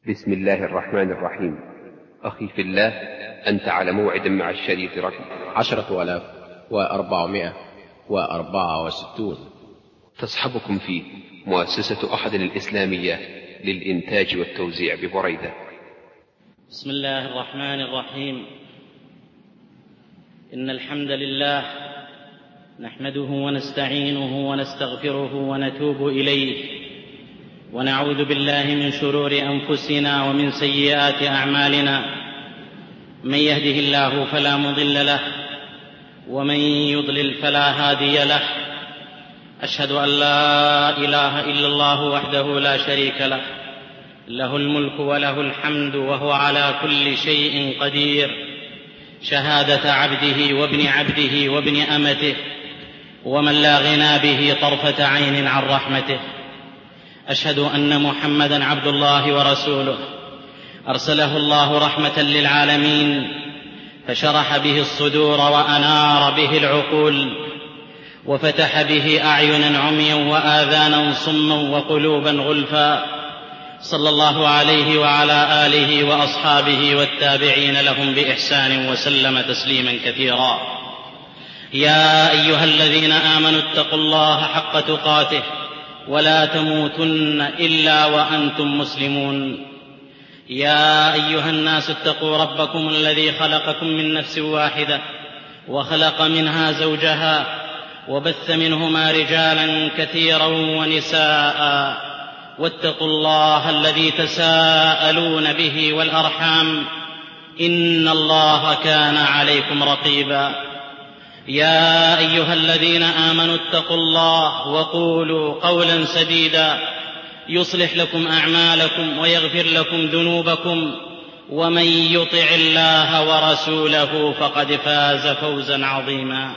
بسم الله الرحمن الرحيم. أخي في الله، أنت على موعد مع الشريط رقم 10,464 تصحبكم فيه مؤسسة أحد الإسلامية للإنتاج والتوزيع ببريدة. بسم الله الرحمن الرحيم. إن الحمد لله نحمده ونستعينه ونستغفره ونتوب إليه، ونعوذ بالله من شرور أنفسنا ومن سيئات أعمالنا. من يهده الله فلا مضل له، ومن يضلل فلا هادي له. أشهد أن لا إله إلا الله وحده لا شريك له، له الملك وله الحمد وهو على كل شيء قدير، شهادة عبده وابن عبده وابن أمته، ومن لا غنى به طرفة عين عن رحمته. أشهد أن محمدًا عبد الله ورسوله، أرسله الله رحمة للعالمين، فشرح به الصدور وأنار به العقول، وفتح به أعينا عميا وآذانا صما وقلوبا غلفا. صلى الله عليه وعلى آله وأصحابه والتابعين لهم بإحسان وسلم تسليما كثيرا. يا أيها الذين آمنوا اتقوا الله حق تقاته ولا تموتن إلا وأنتم مسلمون. يا أيها الناس اتقوا ربكم الذي خلقكم من نفس واحدة، وخلق منها زوجها، وبث منهما رجالا كثيرا ونساء. واتقوا الله الذي تساءلون به والأرحام، إن الله كان عليكم رقيبا. يا أيها الذين آمنوا اتقوا الله وقولوا قولا سديدا يصلح لكم أعمالكم ويغفر لكم ذنوبكم، ومن يطع الله ورسوله فقد فاز فوزا عظيما.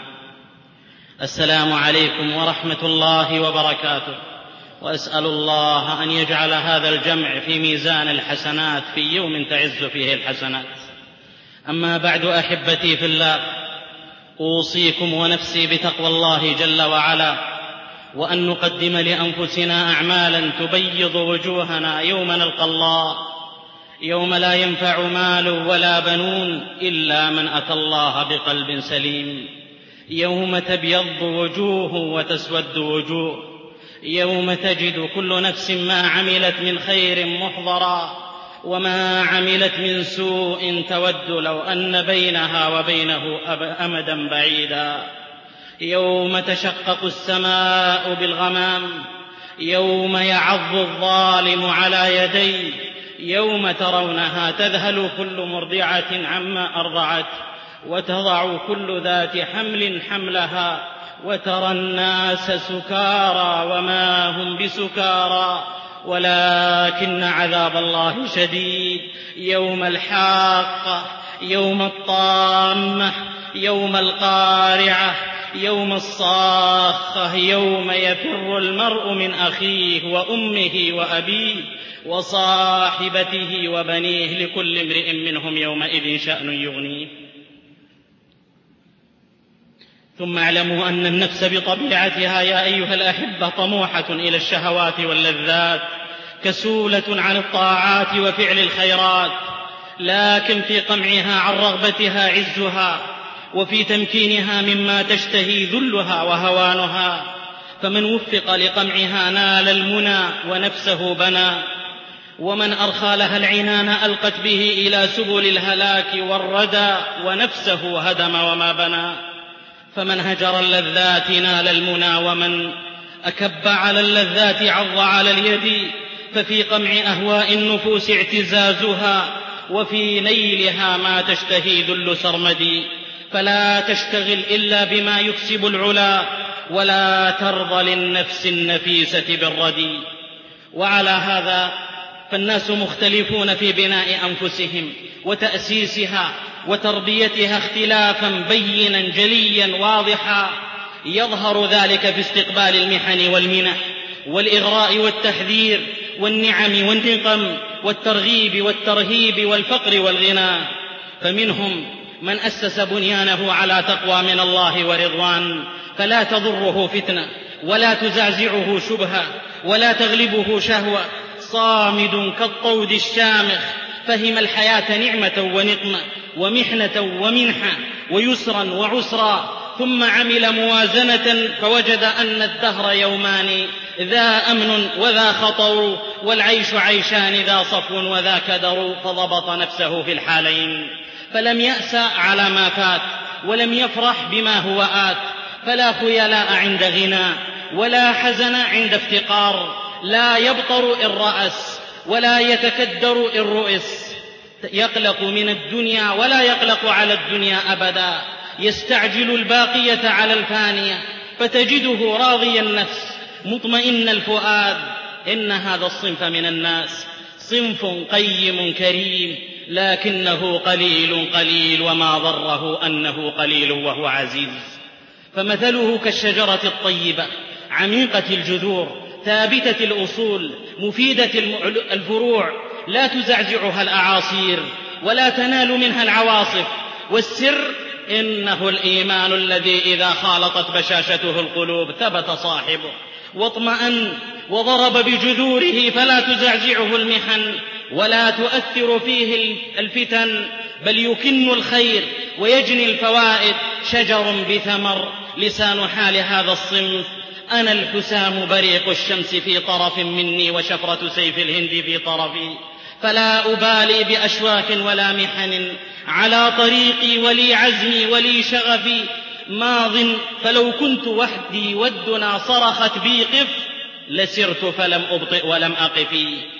السلام عليكم ورحمة الله وبركاته، وأسأل الله أن يجعل هذا الجمع في ميزان الحسنات في يوم تعز فيه الحسنات. أما بعد، أحبتي في الله، أوصيكم ونفسي بتقوى الله جل وعلا، وأن نقدم لأنفسنا أعمالا تبيض وجوهنا يوم نلقى الله، يوم لا ينفع مال ولا بنون إلا من أتى الله بقلب سليم، يوم تبيض وجوه وتسود وجوه، يوم تجد كل نفس ما عملت من خير محضرا، وما عملت من سوء تود لو أن بينها وبينه أمدا بعيدا. يوم تشقق السماء بالغمام، يوم يعض الظالم على يديه، يوم ترونها تذهل كل مرضعة عما أرضعت، وتضع كل ذات حمل حملها، وترى الناس سكارى وما هم بسكارى ولكن عذاب الله شديد. يوم الحاقة، يوم الطامة، يوم القارعة، يوم الصاخة، يوم يفر المرء من أخيه وأمه وأبيه وصاحبته وبنيه، لكل امرئ منهم يومئذ شأن يغنيه. ثم اعلموا أن النفس بطبيعتها يا أيها الأحبة طموحة إلى الشهوات واللذات، كسولة عن الطاعات وفعل الخيرات، لكن في قمعها عن رغبتها عزها، وفي تمكينها مما تشتهي ذلها وهوانها. فمن وفق لقمعها نال المنى ونفسه بنى، ومن أرخى لها العنان ألقت به إلى سبل الهلاك والردى، ونفسه هدم وما بنى. فمن هجر اللذات نال المنى، ومن أكب على اللذات عض على اليد. ففي قمع أهواء النفوس اعتزازها، وفي نيلها ما تشتهي ذل سرمدي. فلا تشتغل إلا بما يكسب العلا، ولا ترضى للنفس النفيسة بالردي. وعلى هذا فالناس مختلفون في بناء أنفسهم وتأسيسها وتربيتها اختلافا بينا جليا واضحا، يظهر ذلك في استقبال المحن والمنح والإغراء والتحذير والنعم والنقم والترغيب والترهيب والفقر والغنى. فمنهم من أسس بنيانه على تقوى من الله ورضوان، فلا تضره فتنة ولا تزعزعه شبهة ولا تغلبه شهوة، صامد كالطود الشامخ، فهم الحياة نعمة ونقمة ومحنة ومنحة ويسرا وعسرا، ثم عمل موازنة فوجد أن الدهر يومان، ذا أمن وذا خطر، والعيش عيشان، ذا صفو وذا كدر، فضبط نفسه في الحالين، فلم يأس على ما فات ولم يفرح بما هو آت، فلا خيلاء عند غنى ولا حزن عند افتقار، لا يبطر إن رأس ولا يتكدر إن رؤس، يقلق من الدنيا ولا يقلق على الدنيا أبدا، يستعجل الباقية على الفانية، فتجده راضي النفس مطمئن الفؤاد. إن هذا الصنف من الناس صنف قيم كريم، لكنه قليل قليل، وما ضره أنه قليل وهو عزيز. فمثله كالشجرة الطيبة عميقة الجذور ثابتة الأصول مفيدة الفروع، لا تزعزعها الأعاصير ولا تنال منها العواصف. والسر إنه الإيمان الذي إذا خالطت بشاشته القلوب ثبت صاحبه واطمأن وضرب بجذوره، فلا تزعزعه المحن ولا تؤثر فيه الفتن، بل يكن الخير ويجني الفوائد، شجر بثمر. لسان حال هذا الصنف: أنا الحسام بريق الشمس في طرف مني، وشفرة سيف الهند في طرفي، فلا أبالي بأشواك ولا محن، على طريقي ولي عزمي ولي شغفي ماض، فلو كنت وحدي والدنا صرخت بي قف، لسرت فلم أبطئ ولم أقف.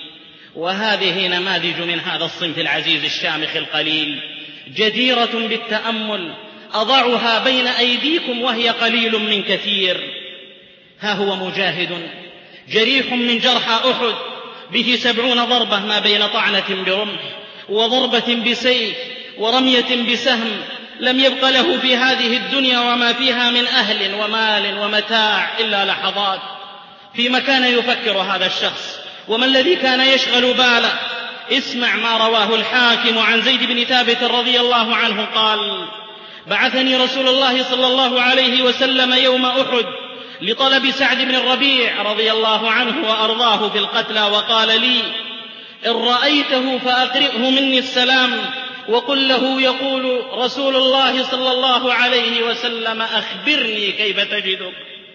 وهذه نماذج من هذا الصنف العزيز الشامخ القليل، جديرة بالتأمل، أضعها بين أيديكم وهي قليل من كثير. ها هو مجاهد جريح من جرحى أحد، به 70 ضربة ما بين طعنة برمح وضربة بسيف ورمية بسهم، لم يبق له في هذه الدنيا وما فيها من أهل ومال ومتاع إلا لحظات. فيما كان يفكر هذا الشخص؟ وما الذي كان يشغل باله؟ اسمع ما رواه الحاكم عن زيد بن ثابت رضي الله عنه قال: بعثني رسول الله صلى الله عليه وسلم يوم أحد لطلب سعد بن الربيع رضي الله عنه وأرضاه في القتلى، وقال لي: إن رأيته فأقرئه مني السلام، وقل له يقول رسول الله صلى الله عليه وسلم: أخبرني كيف تجدك.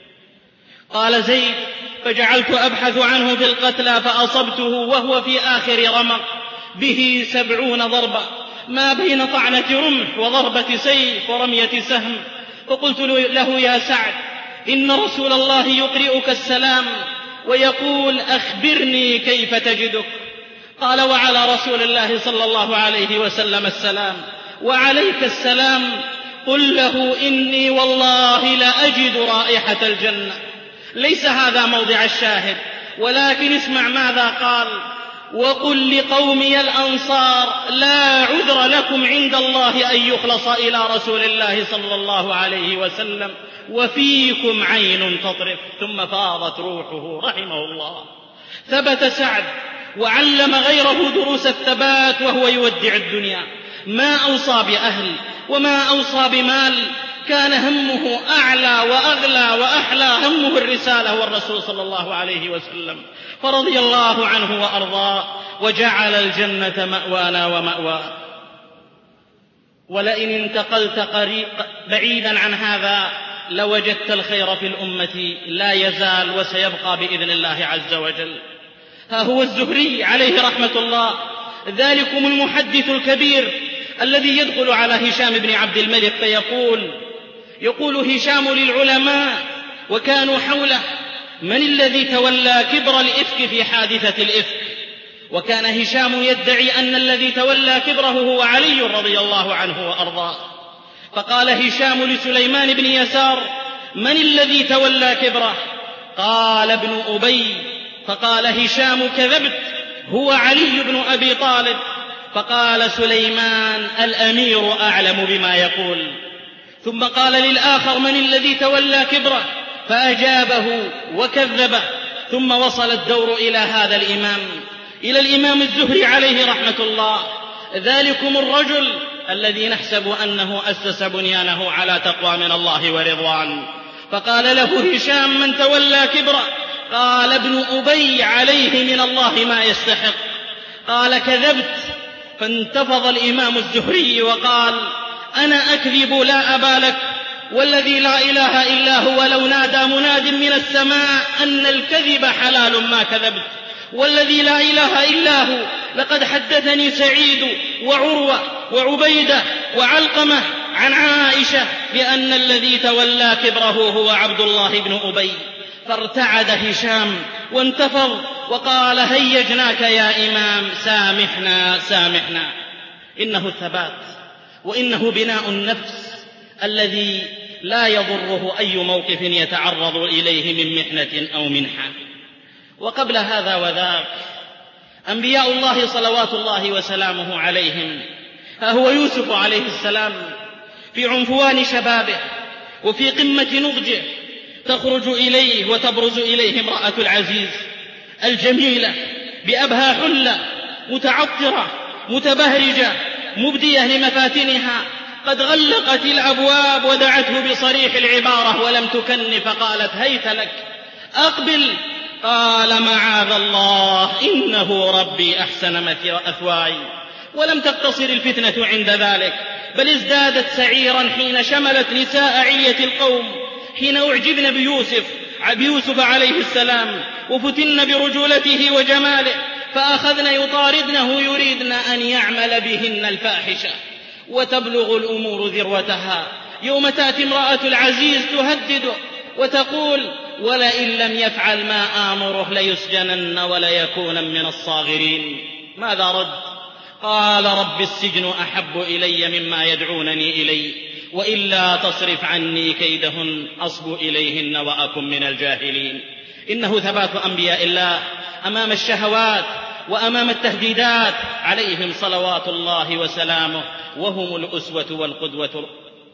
قال زيد: فجعلت أبحث عنه في القتلى فأصبته وهو في آخر رمق، به 70 ضربة ما بين طعنة رمح وضربة سيف ورمية سهم. فقلت له: يا سعد، إن رسول الله يقرئك السلام ويقول: أخبرني كيف تجدك. قال: وعلى رسول الله صلى الله عليه وسلم السلام، وعليك السلام. قل له: إني والله لأجد رائحة الجنة. ليس هذا موضع الشاهد، ولكن اسمع ماذا قال: وقل لقومي الأنصار: لا عذر لكم عند الله أن يخلص إلى رسول الله صلى الله عليه وسلم، وفيكم عين تطرف. ثم فاضت روحه رحمه الله. ثبت سعد وعلم غيره دروس الثبات وهو يودع الدنيا، ما أوصى بأهل وما أوصى بمال، كان همه أعلى وأغلى وأحلى، همه الرسالة والرسول صلى الله عليه وسلم، فرضي الله عنه وأرضاه، وجعل الجنة مأوانا ومأواه. ولئن انتقلت بعيدا عن هذا لوجدت الخير في الأمة لا يزال وسيبقى بإذن الله عز وجل. ها هو الزهري عليه رحمة الله، ذلكم المحدث الكبير الذي يدخل على هشام بن عبد الملك يقول هشام للعلماء وكانوا حوله: من الذي تولى كبر الإفك في حادثة الإفك؟ وكان هشام يدعي أن الذي تولى كبره هو علي رضي الله عنه وأرضاه. فقال هشام لسليمان بن يسار: من الذي تولى كبره؟ قال: ابن أبي. فقال هشام: كذبت، هو علي بن أبي طالب. فقال سليمان: الأمير أعلم بما يقول. ثم قال للآخر: من الذي تولى كبره؟ فأجابه وكذبه. ثم وصل الدور إلى هذا الإمام، إلى الإمام الزهري عليه رحمة الله، ذلكم الرجل الذي نحسب أنه أسس بنيانه على تقوى من الله ورضوان. فقال له هشام: من تولى كبره؟ قال ابن أبي عليه من الله ما يستحق. قال كذبت. فانتفض الإمام الزهري وقال أنا أكذب لا أبا لك، والذي لا إله إلا هو لو نادى مناد من السماء أن الكذب حلال ما كذبت، والذي لا إله إلا هو لقد حدثني سعيد وعروة وعبيدة وعلقمة عن عائشة بأن الذي تولى كبره هو عبد الله بن أبي. فارتعد هشام وانتفض وقال هيجناك يا إمام، سامحنا سامحنا. إنه الثبات، وإنه بناء النفس الذي لا يضره أي موقف يتعرض إليه من محنة أو منحة. وقبل هذا وذاك أنبياء الله صلوات الله وسلامه عليهم، ها هو يوسف عليه السلام في عنفوان شبابه وفي قمة نضجه، تخرج إليه وتبرز إليه امرأة العزيز الجميلة بأبهى حلة متعطرة متبهرجة مبدية لمفاتنها، قد غلقت الأبواب ودعته بصريح العبارة ولم تكن، فقالت هيت لك أقبل. قال معاذ الله إنه ربي أحسن مثواي. ولم تقتصر الفتنة عند ذلك، بل ازدادت سعيرا حين شملت نساء علية القوم، حين أعجبن بيوسف عليه السلام وفتن برجولته وجماله، فأخذن يطاردنه يريدن أن يعمل بهن الفاحشة. وتبلغ الأمور ذروتها يوم تأتي امرأة العزيز تهدده وتقول ولئن لم يفعل ما آمره ليسجنن وليكون من الصاغرين. ماذا رد؟ قال رب السجن أحب إلي مما يدعونني إليه، وإلا تصرف عني كيدهن أصب إليهن وأكن من الجاهلين. إنه ثبات أنبياء الله أمام الشهوات وأمام التهديدات عليهم صلوات الله وسلامه، وهم الأسوة والقدوة.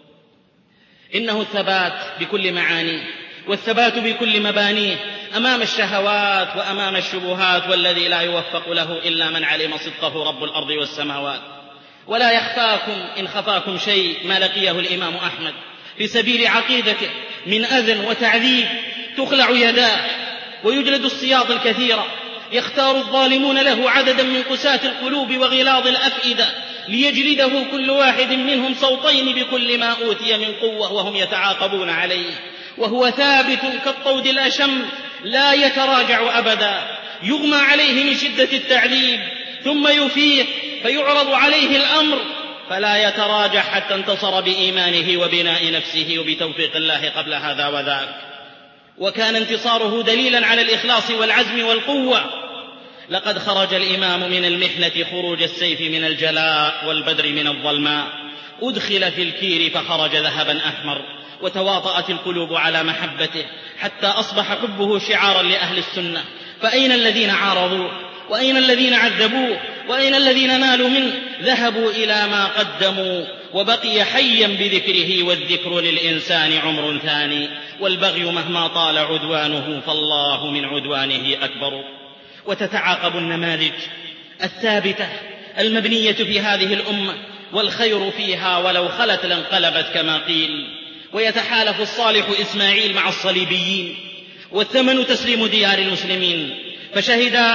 إنه الثبات بكل معانيه والثبات بكل مبانيه أمام الشهوات وأمام الشبهات، والذي لا يوفق له إلا من علم صدقه رب الأرض والسماوات. ولا يخفاكم إن خفاكم شيء ما لقيه الإمام أحمد في سبيل عقيدته من أذى وتعذيب، تخلع يداه ويجلد الصياط الكثيرة، يختار الظالمون له عددا من قساة القلوب وغلاظ الأفئدة ليجلده كل واحد منهم صوتين بكل ما أوتي من قوة وهم يتعاقبون عليه، وهو ثابت كالطود الأشم لا يتراجع أبدا. يغمى عليه من شدة التعذيب ثم يفيق فيعرض عليه الأمر فلا يتراجع حتى انتصر بإيمانه وبناء نفسه وبتوفيق الله قبل هذا وذاك. وكان انتصاره دليلا على الإخلاص والعزم والقوة. لقد خرج الإمام من المحنة خروج السيف من الجلاء والبدر من الظلماء، أدخل في الكير فخرج ذهبا أحمر، وتواطأت القلوب على محبته حتى أصبح حبه شعارا لأهل السنة. فأين الذين عارضوا؟ وأين الذين عذبوه؟ وأين الذين نالوا منه؟ ذهبوا إلى ما قدموا، وبقي حيا بذكره، والذكر للإنسان عمر ثاني، والبغي مهما طال عدوانه فالله من عدوانه أكبر. وتتعاقب النماذج الثابتة المبنية في هذه الأمة، والخير فيها ولو خلت لانقلبت كما قيل. ويتحالف الصالح إسماعيل مع الصليبيين، والثمن تسليم ديار المسلمين، فشهد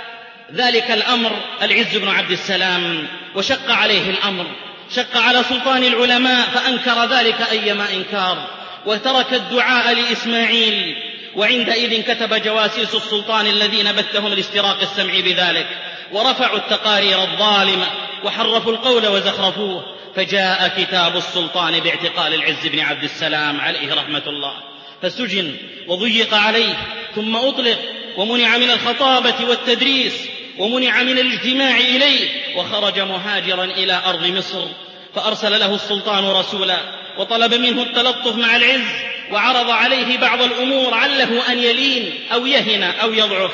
ذلك الأمر العز بن عبد السلام وشق عليه الأمر، شق على سلطان العلماء فأنكر ذلك أيما إنكار، وترك الدعاء لإسماعيل. وعندئذ كتب جواسيس السلطان الذين بثهم لاستراق السمع بذلك، ورفعوا التقارير الظالمة وحرفوا القول وزخرفوه، فجاء كتاب السلطان باعتقال العز بن عبد السلام عليه رحمة الله، فسجن وضيق عليه، ثم أطلق ومنع من الخطابة والتدريس، ومنع من الاجتماع إليه، وخرج مهاجرا إلى أرض مصر. فأرسل له السلطان رسولا وطلب منه التلطف مع العز، وعرض عليه بعض الأمور عله أن يلين أو يهن أو يضعف.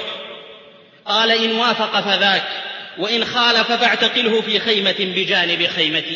قال إن وافق فذاك، وإن خالف فاعتقله في خيمة بجانب خيمتي.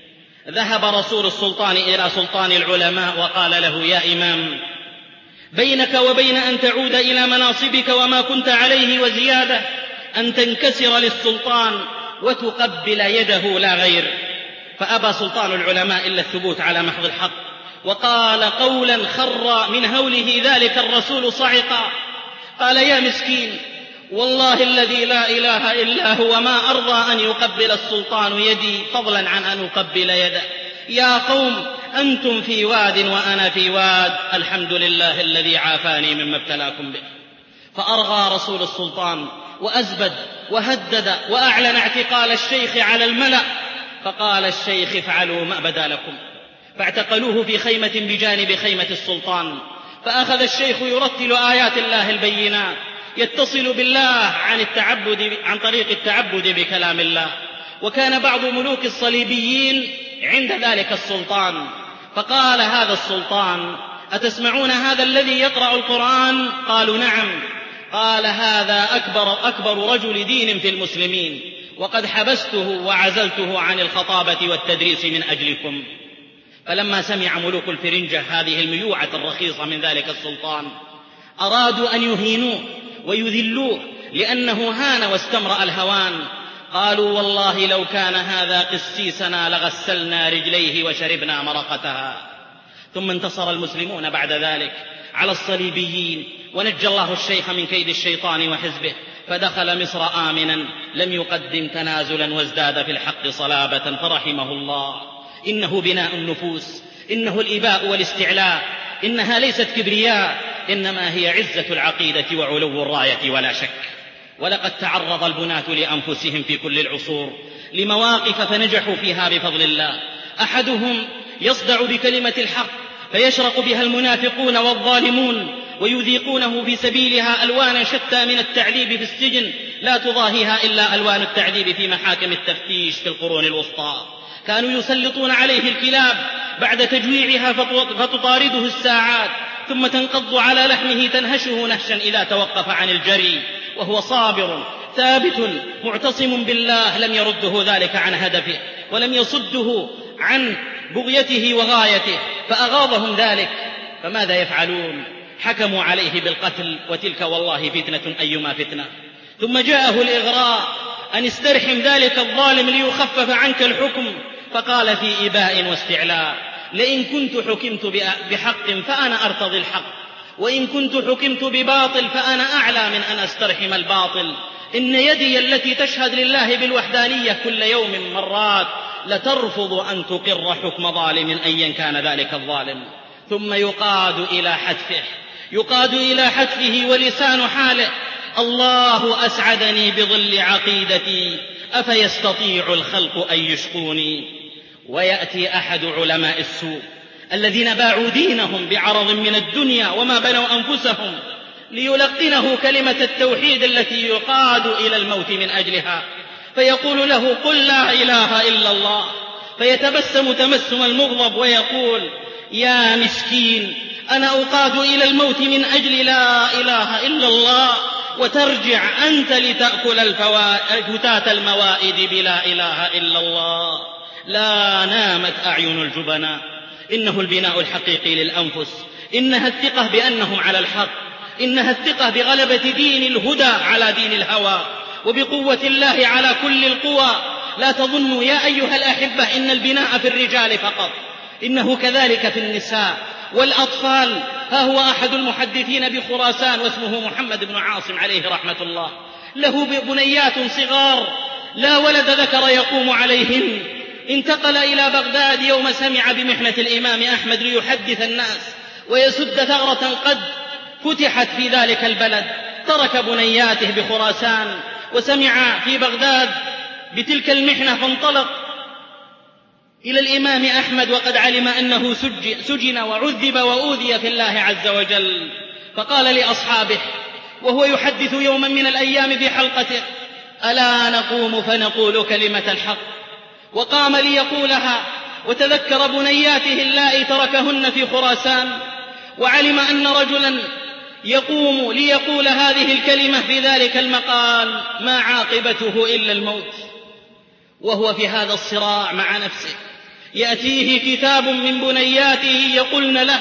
ذهب رسول السلطان إلى سلطان العلماء وقال له يا إمام، بينك وبين أن تعود إلى مناصبك وما كنت عليه وزيادة أن تنكسر للسلطان وتقبل يده لا غير. فأبى سلطان العلماء إلا الثبوت على محض الحق، وقال قولا خر من هوله ذلك الرسول صعقا، قال: يا مسكين، والله الذي لا إله إلا هو ما أرضى أن يقبل السلطان يدي فضلا عن أن أقبل يده. يا قوم، أنتم في واد وأنا في واد، الحمد لله الذي عافاني مما ابتلاكم به. فأرغى رسول السلطان وأزبد وهدد وأعلن اعتقال الشيخ على الملأ. فقال الشيخ: افعلوا ما بدا لكم. فاعتقلوه في خيمة بجانب خيمة السلطان. فأخذ الشيخ يرتل آيات الله البينات، يتصل بالله عن طريق التعبد بكلام الله. وكان بعض ملوك الصليبيين عند ذلك السلطان، فقال هذا السلطان: أتسمعون هذا الذي يقرأ القرآن؟ قالوا: نعم. قال: هذا أكبر رجل دين في المسلمين، وقد حبسته وعزلته عن الخطابة والتدريس من أجلكم. فلما سمع ملوك الفرنجة هذه الميوعة الرخيصة من ذلك السلطان، أرادوا أن يهينوه ويذلوه، لأنه هان واستمرأ الهوان. قالوا: والله لو كان هذا قسيسنا لغسلنا رجليه وشربنا مرقتها. ثم انتصر المسلمون بعد ذلك على الصليبيين، ونجى الله الشيخ من كيد الشيطان وحزبه، فدخل مصر آمنا، لم يقدم تنازلا، وازداد في الحق صلابة، فرحمه الله. إنه بناء النفوس، إنه الإباء والاستعلاء، إنها ليست كبرياء، إنما هي عزة العقيدة وعلو الراية ولا شك. ولقد تعرض البناة لأنفسهم في كل العصور لمواقف فنجحوا فيها بفضل الله. أحدهم يصدع بكلمة الحق فيشرق بها المنافقون والظالمون، ويذيقونه في سبيلها ألوانا شتى من التعذيب في السجن لا تضاهيها إلا ألوان التعذيب في محاكم التفتيش في القرون الوسطى. كانوا يسلطون عليه الكلاب بعد تجويعها فتطارده الساعات، ثم تنقض على لحمه تنهشه نهشا إذا توقف عن الجري، وهو صابر ثابت معتصم بالله، لم يرده ذلك عن هدفه ولم يصده عن بغيته وغايته، فأغاظهم ذلك. فماذا يفعلون؟ حكموا عليه بالقتل، وتلك والله فتنة أيما فتنة. ثم جاءه الإغراء أن استرحم ذلك الظالم ليخفف عنك الحكم، فقال في إباء واستعلاء: لئن كنت حكمت بحق فأنا أرتضي الحق، وإن كنت حكمت بباطل فأنا أعلى من أن أسترحم الباطل. إن يدي التي تشهد لله بالوحدانية كل يوم مرات لترفض أن تقر حكم ظالم أيا كان ذلك الظالم. ثم يقاد إلى حتفه ولسان حاله: الله أسعدني بظل عقيدتي، أفيستطيع الخلق أن يشقوني. ويأتي أحد علماء السوء الذين باعوا دينهم بعرض من الدنيا وما بنوا أنفسهم ليلقنه كلمة التوحيد التي يقاد إلى الموت من أجلها، فيقول له: قل لا إله إلا الله. فيتبسم تبسم المغضب ويقول: يا مسكين، أنا أقاد إلى الموت من أجل لا إله إلا الله، وترجع أنت لتأكل فتات الموائد بلا إله إلا الله. لا نامت أعين الجبناء. إنه البناء الحقيقي للأنفس، إنها الثقة بأنهم على الحق، إنها الثقة بغلبة دين الهدى على دين الهوى، وبقوة الله على كل القوى. لا تظنوا يا أيها الأحبة إن البناء في الرجال فقط، إنه كذلك في النساء والأطفال. ها هو أحد المحدثين بخراسان واسمه محمد بن عاصم عليه رحمة الله، له بنيات صغار لا ولد ذكر يقوم عليهن. انتقل إلى بغداد يوم سمع بمحنة الإمام أحمد ليحدث الناس ويسد ثغرة قد فتحت في ذلك البلد. ترك بنياته بخراسان وسمع في بغداد بتلك المحنة، فانطلق إلى الإمام أحمد وقد علم أنه سجن وعذب وأوذي في الله عز وجل. فقال لأصحابه وهو يحدث يوما من الأيام في حلقته: ألا نقوم فنقول كلمة الحق؟ وقام ليقولها، وتذكر بنياته اللائي تركهن في خراسان، وعلم أن رجلا يقوم ليقول هذه الكلمة في ذلك المقال ما عاقبته إلا الموت. وهو في هذا الصراع مع نفسه يأتيه كتاب من بنياته يقولن له: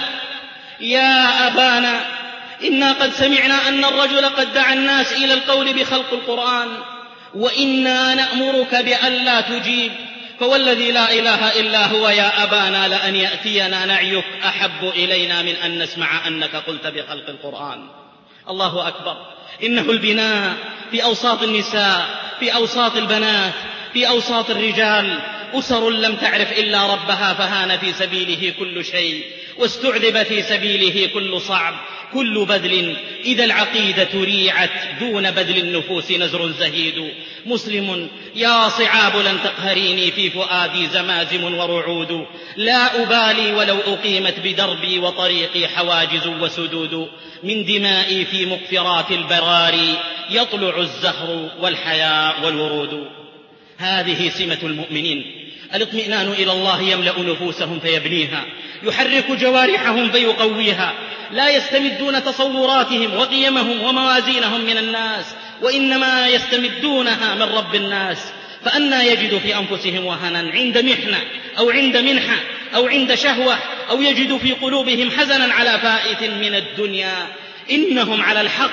يا أبانا، إنا قد سمعنا أن الرجل قد دعا الناس إلى القول بخلق القرآن، وإنا نأمرك بأن لا تجيب، فوالذي لا إله إلا هو يا أبانا لأن يأتينا نعيك أحب إلينا من أن نسمع أنك قلت بخلق القرآن. الله أكبر. إنه البناء في أوساط النساء، في أوساط البنات، في أوساط الرجال. أسر لم تعرف إلا ربها فهان في سبيله كل شيء، واستعذب في سبيله كل صعب. كل بذل إذا العقيدة ريعت، دون بذل النفوس نزر زهيد. مسلم يا صعاب لن تقهريني، في فؤادي زمازم ورعود. لا أبالي ولو أقيمت بدربي وطريقي حواجز وسدود. من دمائي في مقفرات البراري يطلع الزهر والحياء والورود. هذه سمة المؤمنين. الاطمئنان إلى الله يملأ نفوسهم فيبنيها، يحرك جوارحهم فيقويها. لا يستمدون تصوراتهم وقيمهم وموازينهم من الناس، وإنما يستمدونها من رب الناس. فأنى يجد في أنفسهم وهنا عند محنة أو عند منحة أو عند شهوة، أو يجد في قلوبهم حزنا على فائت من الدنيا. إنهم على الحق،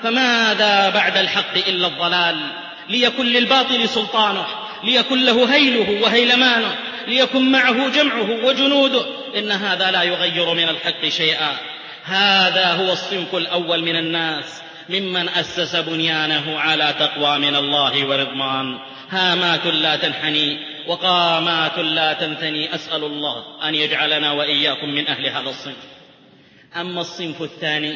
فماذا بعد الحق إلا الضلال. ليكن للباطل سلطانه، ليكن له هيله وهيلمانه، ليكن معه جمعه وجنوده. إن هذا لا يغير من الحق شيئا. هذا هو الصنف الأول من الناس، ممن أسس بنيانه على تقوى من الله ورضوان. هامات لا تنحني وقامات لا تنثني. أسأل الله أن يجعلنا وإياكم من أهل هذا الصنف. أما الصنف الثاني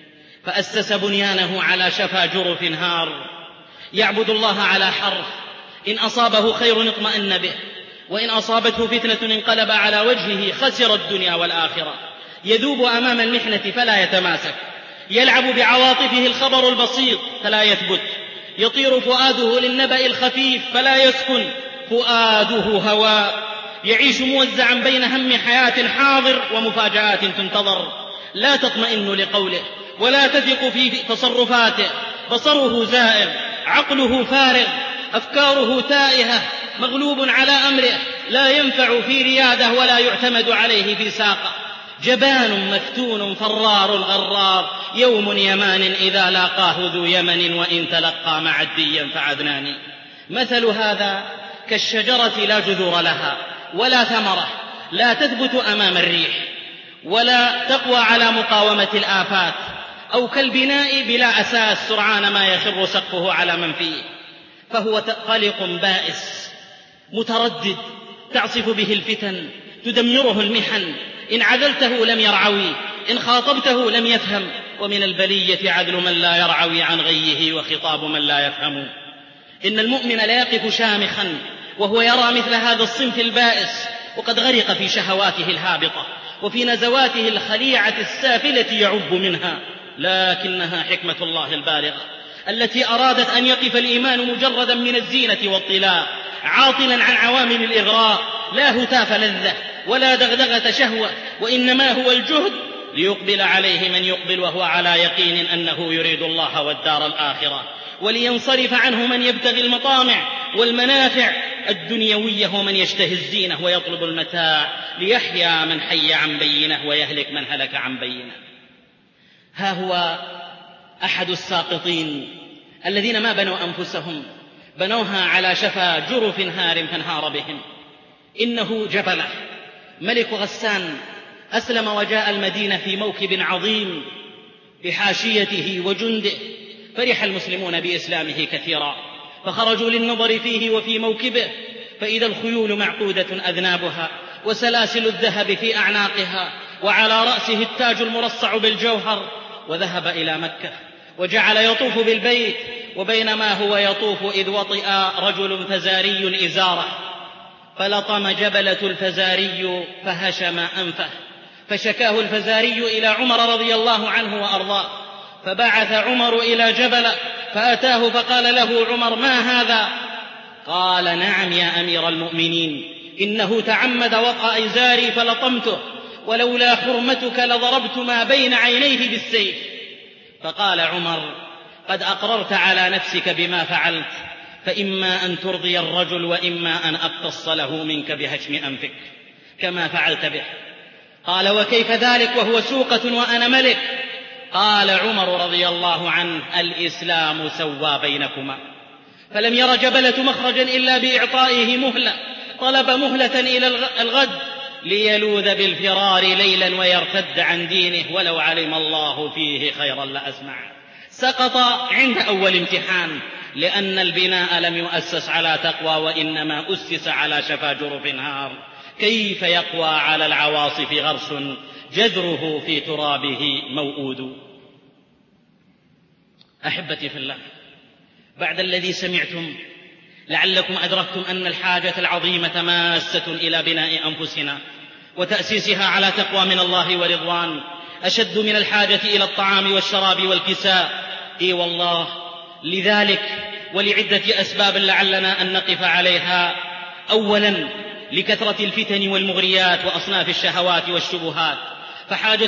فأسس بنيانه على شفا جرف هار، يعبد الله على حرف. إن أصابه خير اطمأن به، وإن أصابته فتنة انقلب على وجهه، خسر الدنيا والآخرة. يذوب أمام المحنة فلا يتماسك، يلعب بعواطفه الخبر البسيط فلا يثبت، يطير فؤاده للنبأ الخفيف فلا يسكن. فؤاده هواء، يعيش موزعا بين هم حياة حاضر ومفاجآت تنتظر. لا تطمئن لقوله ولا تثق في تصرفاته. بصره زائر، عقله فارغ، أفكاره تائهة، مغلوب على أمره، لا ينفع في رياده ولا يعتمد عليه في ساقه. جبان مفتون فرار غرار، يوم يمان إذا لاقاه ذو يمن، وإن تلقى معديا فعدنان. مثل هذا كالشجرة لا جذور لها ولا ثمرة، لا تثبت أمام الريح ولا تقوى على مقاومة الآفات، أو كالبناء بلا أساس سرعان ما يخر سقفه على من فيه. فهو قلق بائس متردد، تعصف به الفتن، تدمره المحن. إن عذلته لم يرعوي، إن خاطبته لم يفهم. ومن البلية عدل من لا يرعوي عن غيه، وخطاب من لا يفهم. إن المؤمن لا يقف شامخا وهو يرى مثل هذا الصنف البائس وقد غرق في شهواته الهابطة وفي نزواته الخليعة السافلة يعب منها، لكنها حكمة الله البالغة التي أرادت أن يقف الإيمان مجردا من الزينة والطلاء، عاطلا عن عوامل الإغراء، لا هتاف لذة ولا دغدغة شهوة، وإنما هو الجهد ليقبل عليه من يقبل وهو على يقين أنه يريد الله والدار الآخرة، ولينصرف عنه من يبتغي المطامع والمنافع الدنيوية ومن يشتهي الزينة ويطلب المتاع، ليحيا من حي عن بينه ويهلك من هلك عن بينه. ها هو أحد الساقطين الذين ما بنوا أنفسهم، بنوها على شفا جرف هار فانهار بهم. إنه جبلة ملك غسان، أسلم وجاء المدينة في موكب عظيم بحاشيته وجنده. فرح المسلمون بإسلامه كثيرا، فخرجوا للنظر فيه وفي موكبه، فإذا الخيول معقودة أذنابها، وسلاسل الذهب في أعناقها، وعلى رأسه التاج المرصع بالجوهر. وذهب إلى مكة وجعل يطوف بالبيت، وبينما هو يطوف إذ وطئ رجل فزاري إزاره، فلطم جبلة الفزاري فهشم أنفه، فشكاه الفزاري إلى عمر رضي الله عنه وأرضاه، فبعث عمر إلى جبلة فأتاه فقال له عمر: ما هذا؟ قال: نعم يا أمير المؤمنين، إنه تعمد وطأ إزاري فلطمته، ولولا حرمتك لضربت ما بين عينيه بالسيف. فقال عمر: قد أقررت على نفسك بما فعلت، فإما أن ترضي الرجل وإما أن أقتص له منك بهشم أنفك كما فعلت به. قال: وكيف ذلك وهو سوقة وأنا ملك؟ قال عمر رضي الله عنه: الإسلام سوى بينكما. فلم ير جبلة مخرجا إلا بإعطائه مهلة، طلب مهلة إلى الغد ليلوذ بالفرار ليلا ويرتد عن دينه، ولو علم الله فيه خيرا لأسمعه. سقط عند أول امتحان، لأن البناء لم يؤسس على تقوى، وإنما أسس على شفا جرف هار. كيف يقوى على العواصف غرس جذره في ترابه موؤود؟ أحبتي في الله، بعد الذي سمعتم لعلكم أدركتم أن الحاجة العظيمة ماسة إلى بناء أنفسنا وتأسيسها على تقوى من الله ورضوان، أشد من الحاجة إلى الطعام والشراب والكساء. إي والله، لذلك ولعدة أسباب لعلنا أن نقف عليها. أولا، لكثرة الفتن والمغريات وأصناف الشهوات والشبهات، فحاجة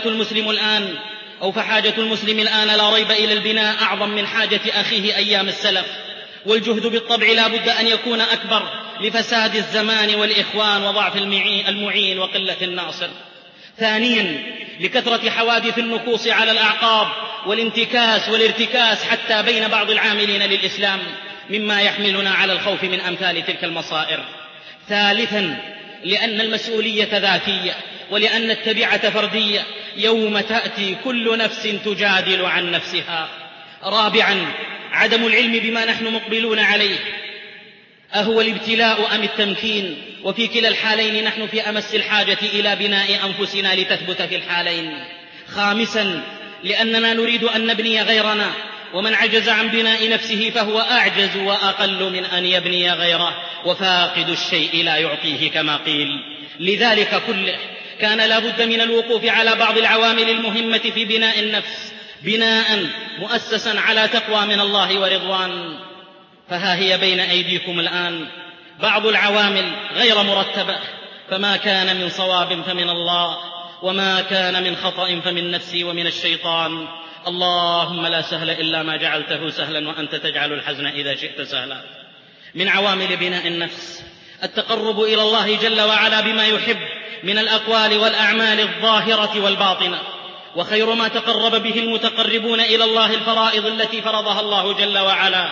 المسلم الآن لا ريب إلى البناء أعظم من حاجة أخيه أيام السلف، والجهد بالطبع لا بد أن يكون أكبر لفساد الزمان والإخوان وضعف المعين وقلة الناصر. ثانيا، لكثرة حوادث النكوص على الأعقاب والانتكاس والارتكاس حتى بين بعض العاملين للإسلام، مما يحملنا على الخوف من أمثال تلك المصائر. ثالثا، لأن المسؤولية ذاتية، ولأن التبعة فردية، يوم تأتي كل نفس تجادل عن نفسها. رابعا، عدم العلم بما نحن مقبلون عليه، أهو الابتلاء أم التمكين؟ وفي كلا الحالين نحن في أمس الحاجة إلى بناء أنفسنا لتثبت في الحالين. خامسا، لأننا نريد أن نبني غيرنا، ومن عجز عن بناء نفسه فهو أعجز وأقل من أن يبني غيره، وفاقد الشيء لا يعطيه كما قيل. لذلك كله كان لا بد من الوقوف على بعض العوامل المهمة في بناء النفس، بناء مؤسسا على تقوى من الله ورضوان. فها هي بين أيديكم الآن بعض العوامل غير مرتبة، فما كان من صواب فمن الله، وما كان من خطأ فمن نفسي ومن الشيطان. اللهم لا سهل إلا ما جعلته سهلا، وأنت تجعل الحزن إذا شئت سهلا. من عوامل بناء النفس التقرب إلى الله جل وعلا بما يحب من الأقوال والأعمال الظاهرة والباطنة، وخير ما تقرب به المتقربون إلى الله الفرائض التي فرضها الله جل وعلا.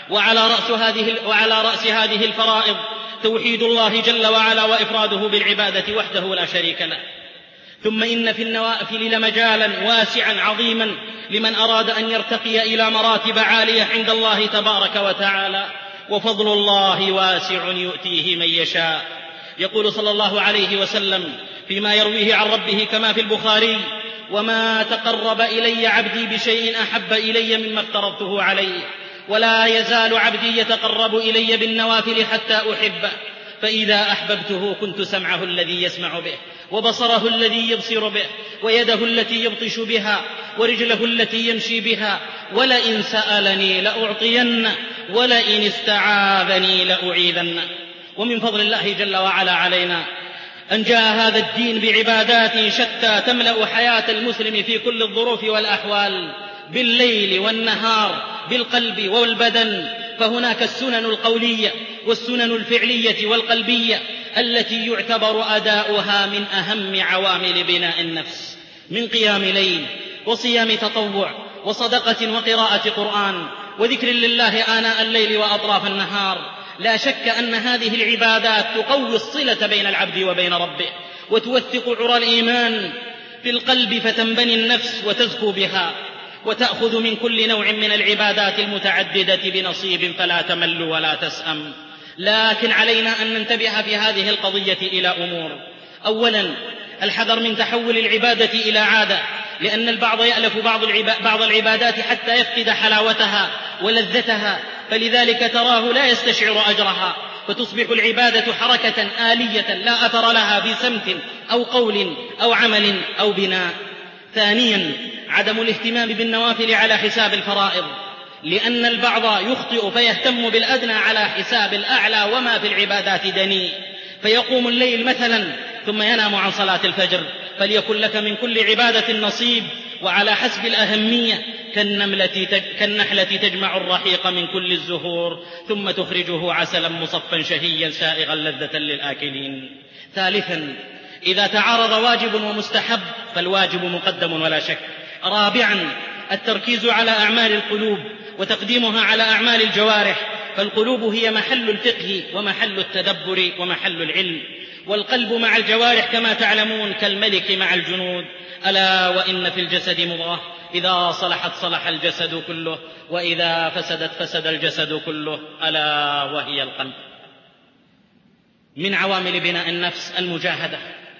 وعلى رأس هذه الفرائض توحيد الله جل وعلا وإفراده بالعبادة وحده لا شريك له. ثم إن في النوافل لمجالا واسعا عظيما لمن أراد أن يرتقي إلى مراتب عالية عند الله تبارك وتعالى، وفضل الله واسع يؤتيه من يشاء. يقول صلى الله عليه وسلم فيما يرويه عن ربه كما في البخاري: وما تقرب إلي عبدي بشيء أحب إلي مما افترضته عليه، ولا يزال عبدي يتقرب إلي بالنوافل حتى أحبه، فإذا أحببته كنت سمعه الذي يسمع به، وبصره الذي يبصر به، ويده التي يبطش بها، ورجله التي يمشي بها، ولئن سألني لأعطينه، ولئن استعاذني لأعيذنه. ومن فضل الله جل وعلا علينا أن جاء هذا الدين بعبادات شتى تملأ حياة المسلم في كل الظروف والأحوال، بالليل والنهار، بالقلب والبدن. فهناك السنن القولية والسنن الفعلية والقلبية التي يعتبر أداؤها من أهم عوامل بناء النفس، من قيام ليل وصيام تطوع وصدقة وقراءة قرآن وذكر لله آناء الليل وأطراف النهار. لا شك أن هذه العبادات تقوي الصلة بين العبد وبين ربه، وتوثق عرى الإيمان في القلب، فتنبني النفس وتزكو بها، وتأخذ من كل نوع من العبادات المتعددة بنصيب، فلا تمل ولا تسأم. لكن علينا أن ننتبه في هذه القضية إلى أمور. أولا، الحذر من تحول العبادة إلى عادة، لأن البعض يألف بعض العبادات حتى يفقد حلاوتها ولذتها، فلذلك تراه لا يستشعر أجرها، فتصبح العبادة حركة آلية لا أثر لها في سمت أو قول أو عمل أو بناء. ثانيا، عدم الاهتمام بالنوافل على حساب الفرائض، لأن البعض يخطئ فيهتم بالأدنى على حساب الأعلى، وما في العبادات دني، فيقوم الليل مثلا ثم ينام عن صلاة الفجر. فليكن لك من كل عبادة نصيب، وعلى حسب الأهمية، كالنحلة تجمع الرحيق من كل الزهور ثم تخرجه عسلا مصفا شهيا سائغا لذة للآكلين. ثالثا، إذا تعارض واجب ومستحب فالواجب مقدم ولا شك. رابعا، التركيز على أعمال القلوب وتقديمها على أعمال الجوارح، فالقلوب هي محل الفقه ومحل التدبر ومحل العلم. والقلب مع الجوارح كما تعلمون كالملك مع الجنود. ألا وإن في الجسد مضغة إذا صلحت صلح الجسد كله وإذا فسدت فسد الجسد كله، ألا وهي القلب. من عوامل بناء النفس المجاهدة.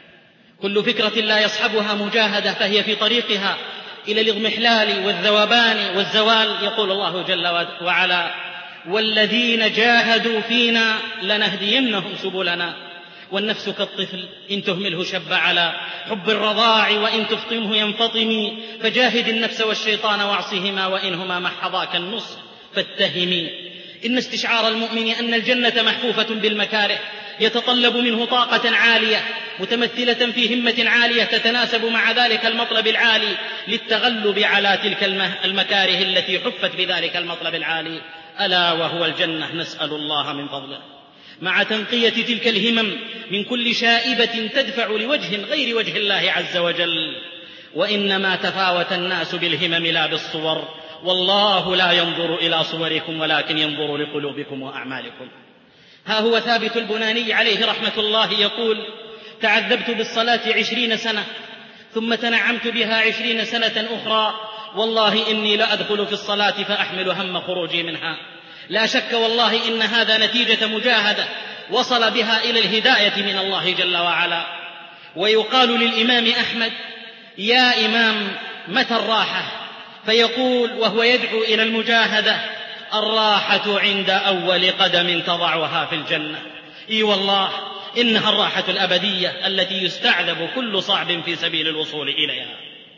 كل فكرة لا يصحبها مجاهدة فهي في طريقها إلى الاضمحلال والذوبان والزوال. يقول الله جل وعلا: والذين جاهدوا فينا لنهدينهم سبلنا. والنفس كالطفل إن تهمله شب على حب الرضاع وإن تفطمه ينفطم. فجاهد النفس والشيطان واعصهما وإنهما محضاك النصح فاتهمي. إن استشعار المؤمن أن الجنة محفوفة بالمكاره يتطلب منه طاقة عالية متمثلة في همة عالية تتناسب مع ذلك المطلب العالي للتغلب على تلك المكاره التي حفت بذلك المطلب العالي، ألا وهو الجنة. نسأل الله من فضله مع تنقية تلك الهمم من كل شائبة تدفع لوجه غير وجه الله عز وجل. وإنما تفاوت الناس بالهمم لا بالصور، والله لا ينظر إلى صوركم ولكن ينظر لقلوبكم وأعمالكم. ها هو ثابت البناني عليه رحمة الله يقول: تعذبت بالصلاة 20 سنة ثم تنعمت بها 20 سنة أخرى، والله إني لأدخل في الصلاة فأحمل هم خروجي منها. لا شك والله إن هذا نتيجة مجاهدة وصل بها إلى الهداية من الله جل وعلا. ويقال للإمام أحمد: يا إمام متى الراحة؟ فيقول وهو يدعو إلى المجاهدة: الراحة عند أول قدم تضعها في الجنة. إي والله إنها الراحة الأبدية التي يستعذب كل صعب في سبيل الوصول إليها.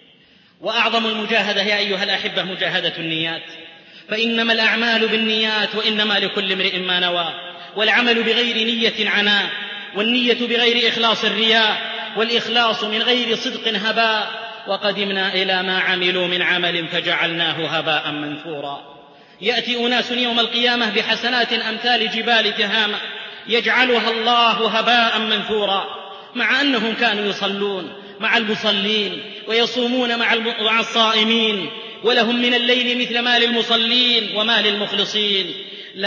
وأعظم المجاهدة يا أيها الأحبة مجاهدة النيات، فإنما الأعمال بالنيات وإنما لكل امرئ ما نوى. والعمل بغير نية عناء، والنية بغير إخلاص الرياء، والإخلاص من غير صدق هباء. وقدمنا إلى ما عملوا من عمل فجعلناه هباء منثورا. يأتي أناس يوم القيامة بحسنات أمثال جبال تهامة يجعلها الله هباء منثورا، مع أنهم كانوا يصلون مع المصلين ويصومون مع الصائمين، ولهم من الليل مثل ما للمصلين وما للمخلصين،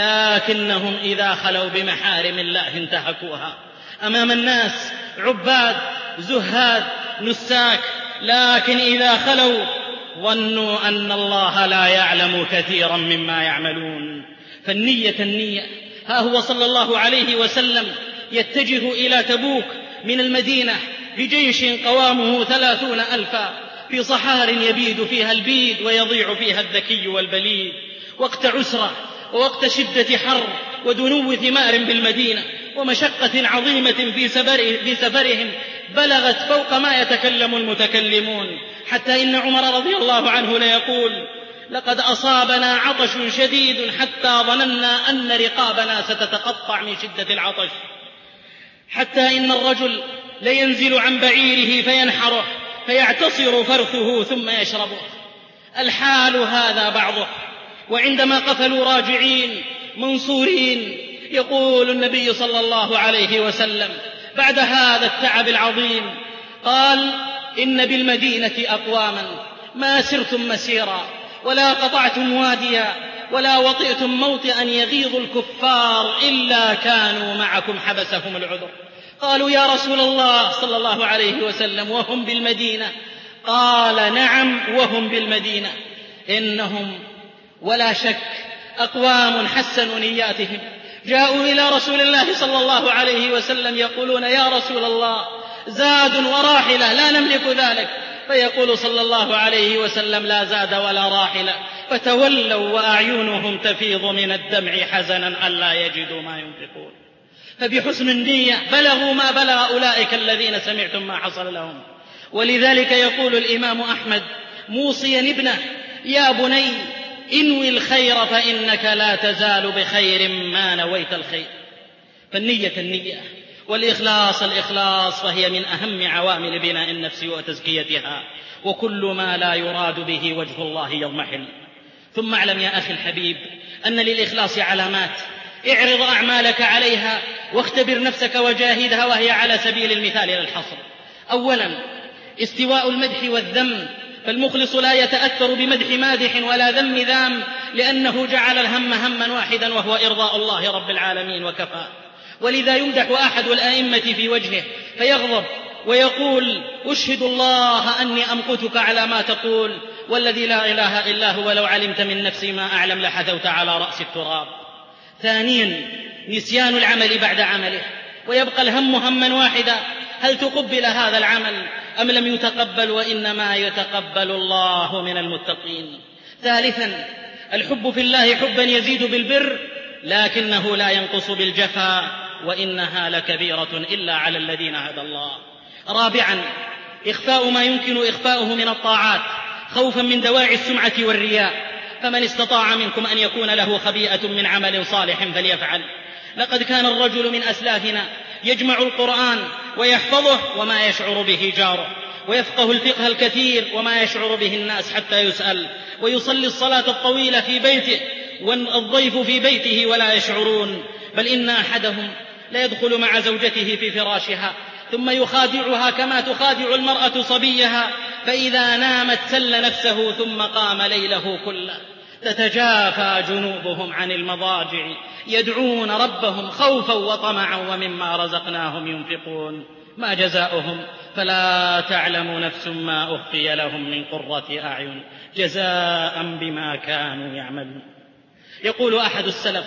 لكنهم إذا خلوا بمحارم الله انتهكوها. أمام الناس عباد زهاد نساك، لكن إذا خلوا ظنوا أن الله لا يعلم كثيرا مما يعملون. النية. ها هو صلى الله عليه وسلم يتجه إلى تبوك من المدينة بجيش قوامه 30,000 في صحار يبيد فيها البيد ويضيع فيها الذكي والبليد، وقت عسرة ووقت شدة حر ودنو ثمار بالمدينة ومشقة عظيمة في سفرهم بلغت فوق ما يتكلم المتكلمون، حتى إن عمر رضي الله عنه ليقول: لقد أصابنا عطش شديد حتى ظننا أن رقابنا ستتقطع من شدة العطش، حتى إن الرجل لينزل عن بعيره فينحره فيعتصر فرثه ثم يشربه. الحال هذا بعضه. وعندما قفلوا راجعين منصورين يقول النبي صلى الله عليه وسلم بعد هذا التعب العظيم قال: إن بالمدينة أقواما ما سرتم مسيرا ولا قطعتم واديا ولا وطئتم موطئا يغيظ الكفار إلا كانوا معكم حبسهم العذر. قالوا: يا رسول الله صلى الله عليه وسلم وهم بالمدينة؟ قال: نعم وهم بالمدينة. إنهم ولا شك أقوام حسنوا نياتهم، جاءوا إلى رسول الله صلى الله عليه وسلم يقولون: يا رسول الله زاد وراحلة لا نملك ذلك. فيقول صلى الله عليه وسلم: لا زاد ولا راحلة. فتولوا وأعينهم تفيض من الدمع حزنا ألا يجدوا ما ينفقون. فبحسن النية بلغوا ما بلغ أولئك الذين سمعتم ما حصل لهم. ولذلك يقول الإمام أحمد موصيا ابنه: يا بني انوي الخير فإنك لا تزال بخير ما نويت الخير. فالنية والإخلاص فهي من أهم عوامل بناء النفس وتزكيتها، وكل ما لا يراد به وجه الله يضمحل. ثم اعلم يا أخي الحبيب أن للإخلاص علامات، اعرض أعمالك عليها واختبر نفسك وجاهدها، وهي على سبيل المثال للحصر. أولا استواء المدح والذم، فالمخلص لا يتأثر بمدح مادح ولا ذم ذام، لأنه جعل الهم هما واحدا وهو إرضاء الله رب العالمين وكفى. ولذا يمدح أحد الآئمة في وجهه فيغضب ويقول: أشهد الله أني أمقتك على ما تقول، والذي لا إله إلا هو لو علمت من نفسي ما أعلم لحثوت على رأس التراب. ثانيا، نسيان العمل بعد عمله، ويبقى الهم هما واحدا: هل تقبل هذا العمل أم لم يتقبل؟ وإنما يتقبل الله من المتقين. ثالثا، الحب في الله حبا يزيد بالبر لكنه لا ينقص بالجفا، وإنها لكبيرة إلا على الذين هدى الله. رابعا، إخفاء ما يمكن إخفاؤه من الطاعات خوفا من دواعي السمعة والرياء، فمن استطاع منكم أن يكون له خبيئة من عمل صالح فليفعل. لقد كان الرجل من أسلافنا يجمع القرآن ويحفظه وما يشعر به جاره، ويفقه الفقه الكثير وما يشعر به الناس حتى يسأل، ويصلي الصلاة الطويلة في بيته والضيف في بيته ولا يشعرون، بل إن أحدهم ليدخل مع زوجته في فراشها ثم يخادعها كما تخادع المرأة صبيها، فإذا نامت سل نفسه ثم قام ليله كله. تتجافى جنوبهم عن المضاجع يدعون ربهم خوفا وطمعا ومما رزقناهم ينفقون. ما جزاؤهم؟ فلا تعلم نفس ما أخفي لهم من قرة أعين جزاء بما كانوا يعملون. يقول أحد السلف: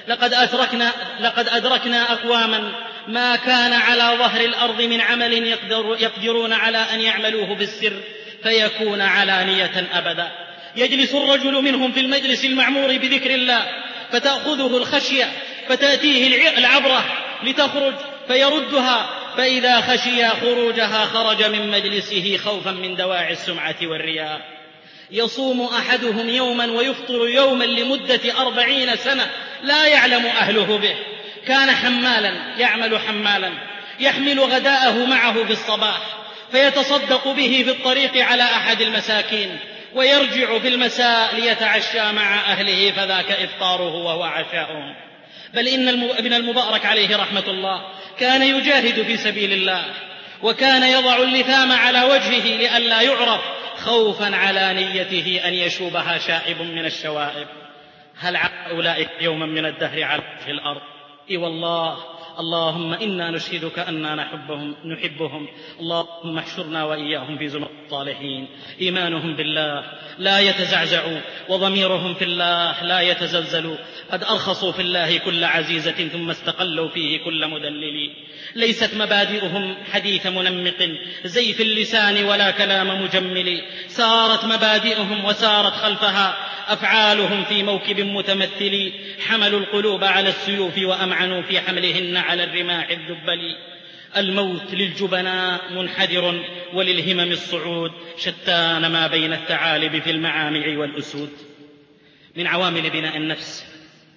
لقد أدركنا أقواما ما كان على ظهر الأرض من عمل يقدرون على أن يعملوه بالسر فيكون علانية أبدا. يجلس الرجل منهم في المجلس المعمور بذكر الله فتأخذه الخشية فتأتيه العبرة لتخرج فيردها، فإذا خشي خروجها خرج من مجلسه خوفا من دواعي السمعة والرياء. يصوم أحدهم يوما ويفطر يوما لمدة 40 سنة لا يعلم أهله به. كان حمالا يعمل حمالا يحمل غداءه معه في الصباح فيتصدق به في الطريق على أحد المساكين، ويرجع في المساء ليتعشى مع أهله فذاك إفطاره وهو عشاؤهم. بل إن ابن المبارك عليه رحمة الله كان يجاهد في سبيل الله، وكان يضع اللثام على وجهه لئلا يعرف خوفا على نيته أن يشوبها شائب من الشوائب. هل أولئك يوما من الدهر على وجه الأرض؟ إي والله. اللهم إنا نشهدك أننا نحبهم. اللهم احشرنا وإياهم في زمرة الصالحين. إيمانهم بالله لا يتزعزع وضميرهم في الله لا يتزلزل. قد أرخصوا في الله كل عزيزة ثم استقلوا فيه كل مدلل. ليست مبادئهم حديث منمق زيف اللسان ولا كلام مجمل. سارت مبادئهم وسارت خلفها أفعالهم في موكب متمثل. حملوا القلوب على السيوف وأمعنوا في حملهن على الرماح الذبل. الموت للجبناء منحدر وللهمم الصعود. شتان ما بين الثعالب في المعامع والأسود. من عوامل بناء النفس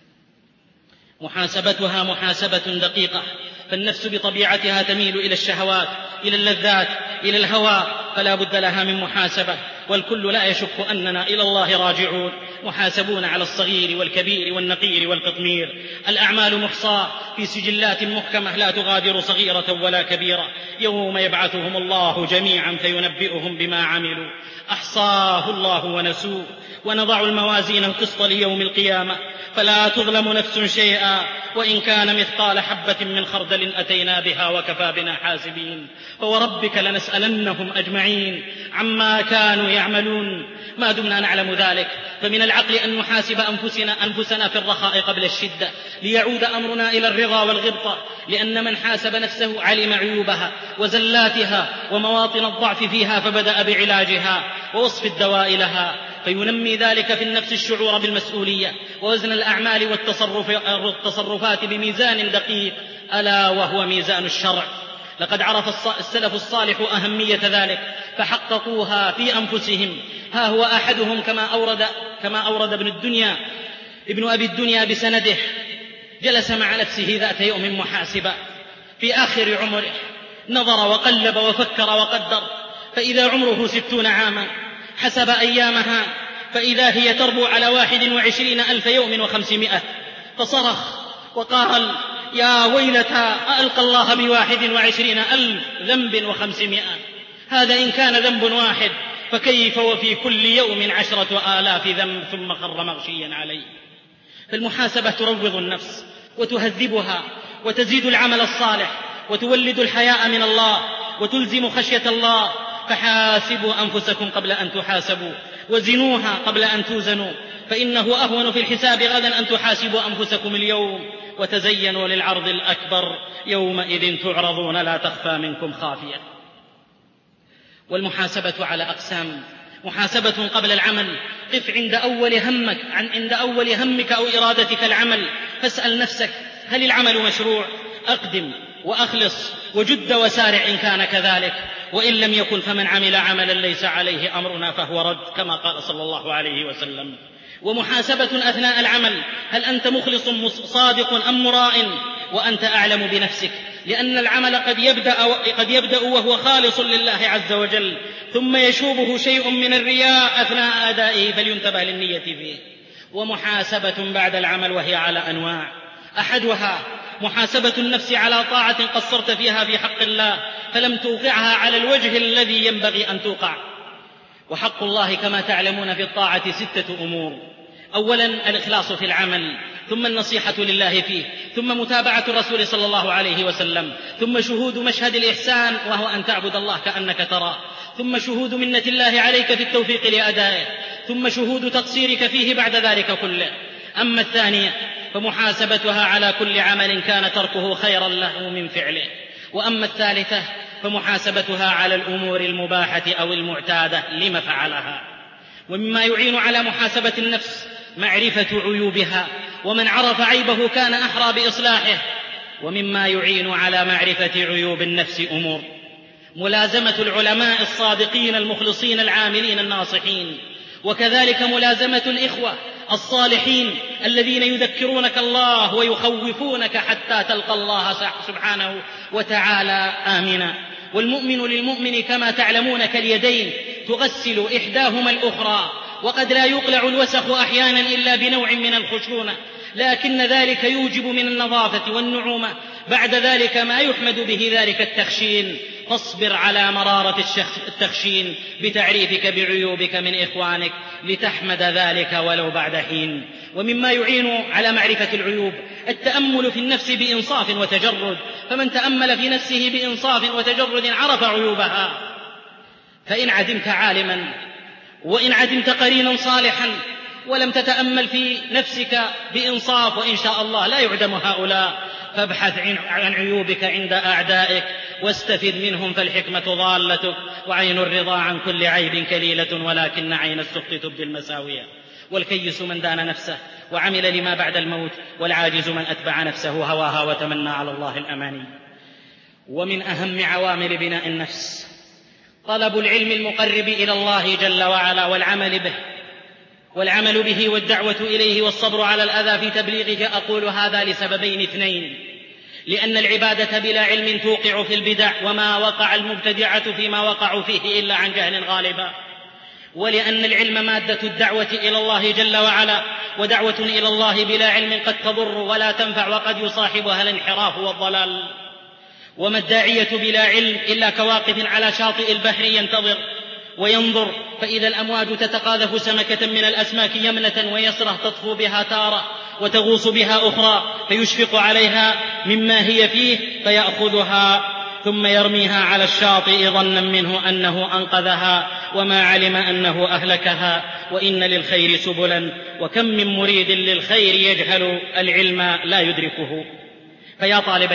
محاسبتها محاسبة دقيقة، فالنفس بطبيعتها تميل إلى الشهوات، إلى اللذات، إلى الهوى، فلا بد لها من محاسبة. والكل لا يشك أننا إلى الله راجعون، محاسبون على الصغير والكبير والنقير والقطمير. الأعمال محصاة في سجلات محكمة لا تغادر صغيرة ولا كبيرة. يوم يبعثهم الله جميعا فينبئهم بما عملوا أحصاه الله ونسوه. ونضع الموازين القسط ليوم القيامة فلا تظلم نفس شيئا وإن كان مثقال حبة من خردل أتينا بها وكفى بنا حاسبين. فوربك لنسألنهم أجمعين عما كانوا يعملون. ما دمنا نعلم ذلك فمن العقل أن نحاسب أنفسنا في الرخاء قبل الشدة ليعود أمرنا إلى الرضا والغبطة، لأن من حاسب نفسه علم عيوبها وزلاتها ومواطن الضعف فيها فبدأ بعلاجها ووصف الدواء لها، فينمي ذلك في النفس الشعور بالمسؤولية ووزن الأعمال والتصرفات بميزان دقيق ألا وهو ميزان الشرع. لقد عرف السلف الصالح أهمية ذلك فحققوها في أنفسهم. ها هو أحدهم كما أورد ابن أبي الدنيا بسنده: جلس مع نفسه ذات يوم محاسبا في آخر عمره، نظر وقلب وفكر وقدر، فإذا عمره 60 عاما، حسب أيامها فإذا هي تربو على 21,000 يوم و500، فصرخ وقال: يا ويلتى ألقى الله ب21,000 ذنب و500. هذا إن كان ذنب واحد، فكيف وفي كل يوم 10,000 ذنب؟ ثم خر مغشيا عليه. فالمحاسبة تروض النفس وتهذبها وتزيد العمل الصالح وتولد الحياء من الله وتلزم خشية الله. فحاسبوا أنفسكم قبل أن تحاسبوا وزنوها قبل أن توزنوا، فإنه أهون في الحساب غدا أن تحاسبوا أنفسكم اليوم. وتزينوا للعرض الأكبر، يومئذ تعرضون لا تخفى منكم خافية. والمحاسبة على أقسام: محاسبة قبل العمل، قف عند أول همك أو إرادتك العمل، فاسأل نفسك: هل العمل مشروع؟ أقدم وأخلص وجد وسارع إن كان كذلك، وإن لم يكن فمن عمل عملا ليس عليه أمرنا فهو رد، كما قال صلى الله عليه وسلم. ومحاسبة أثناء العمل: هل أنت مخلص صادق أم مراء؟ وأنت أعلم بنفسك، لأن العمل قد يبدأ وهو خالص لله عز وجل، ثم يشوبه شيء من الرياء أثناء أدائه، فلينتبه للنية فيه. ومحاسبة بعد العمل، وهي على أنواع: أحدها محاسبة النفس على طاعة قصرت فيها في حق الله فلم توقعها على الوجه الذي ينبغي أن توقع. وحق الله كما تعلمون في الطاعة 6 أمور: أولا الإخلاص في العمل، ثم النصيحة لله فيه، ثم متابعة الرسول صلى الله عليه وسلم، ثم شهود مشهد الإحسان وهو أن تعبد الله كأنك تراه، ثم شهود منة الله عليك في التوفيق لأدائه، ثم شهود تقصيرك فيه بعد ذلك كله. أما الثانية فمحاسبتها على كل عمل كان تركه خيرا له من فعله. وأما الثالثة فمحاسبتها على الأمور المباحة أو المعتادة لما فعلها. ومما يعين على محاسبة النفس معرفة عيوبها، ومن عرف عيبه كان أحرى بإصلاحه. ومما يعين على معرفة عيوب النفس أمور: ملازمة العلماء الصادقين المخلصين العاملين الناصحين، وكذلك ملازمة الإخوة الصالحين الذين يذكرونك الله ويخوفونك حتى تلقى الله سبحانه وتعالى آمنا. والمؤمن للمؤمن كما تعلمون كاليدين تغسل إحداهما الأخرى، وقد لا يقلع الوسخ أحيانا إلا بنوع من الخشونة، لكن ذلك يوجب من النظافة والنعومة بعد ذلك ما يحمد به ذلك التخشين. فاصبر على مرارة التخشين بتعريفك بعيوبك من إخوانك لتحمد ذلك ولو بعد حين. ومما يعين على معرفة العيوب التأمل في النفس بإنصاف وتجرد، فمن تأمل في نفسه بإنصاف وتجرد عرف عيوبها. فإن عدمت عالما وإن عدمت قرينا صالحا ولم تتأمل في نفسك بإنصاف، وإن شاء الله لا يعدم هؤلاء، فابحث عن عيوبك عند أعدائك واستفد منهم، فالحكمة ضالتك، وعين الرضا عن كل عيب كليلة، ولكن عين السخط تبدي المساوية. والكيس من دان نفسه وعمل لما بعد الموت، والعاجز من أتبع نفسه هواها وتمنى على الله الأماني. ومن أهم عوامل بناء النفس طلب العلم المقرب إلى الله جل وعلا والعمل به والدعوة إليه والصبر على الأذى في تبليغه. أقول هذا لسببين اثنين: لأن العبادة بلا علم توقع في البدع، وما وقع المبتدعة فيما وقعوا فيه إلا عن جهل غالبا. ولأن العلم مادة الدعوة إلى الله جل وعلا، ودعوة إلى الله بلا علم قد تضر ولا تنفع، وقد يصاحبها الانحراف والضلال. وما الداعية بلا علم إلا كواقف على شاطئ البحر ينتظر وينظر، فإذا الأمواج تتقاذف سمكة من الأسماك يمنة ويسرة تطفو بها تارة وتغوص بها أخرى، فيشفق عليها مما هي فيه فيأخذها ثم يرميها على الشاطئ ظنا منه أنه أنقذها، وما علم أنه أهلكها. وإن للخير سبلا، وكم من مريد للخير يجهل العلم لا يدركه. فيا طالب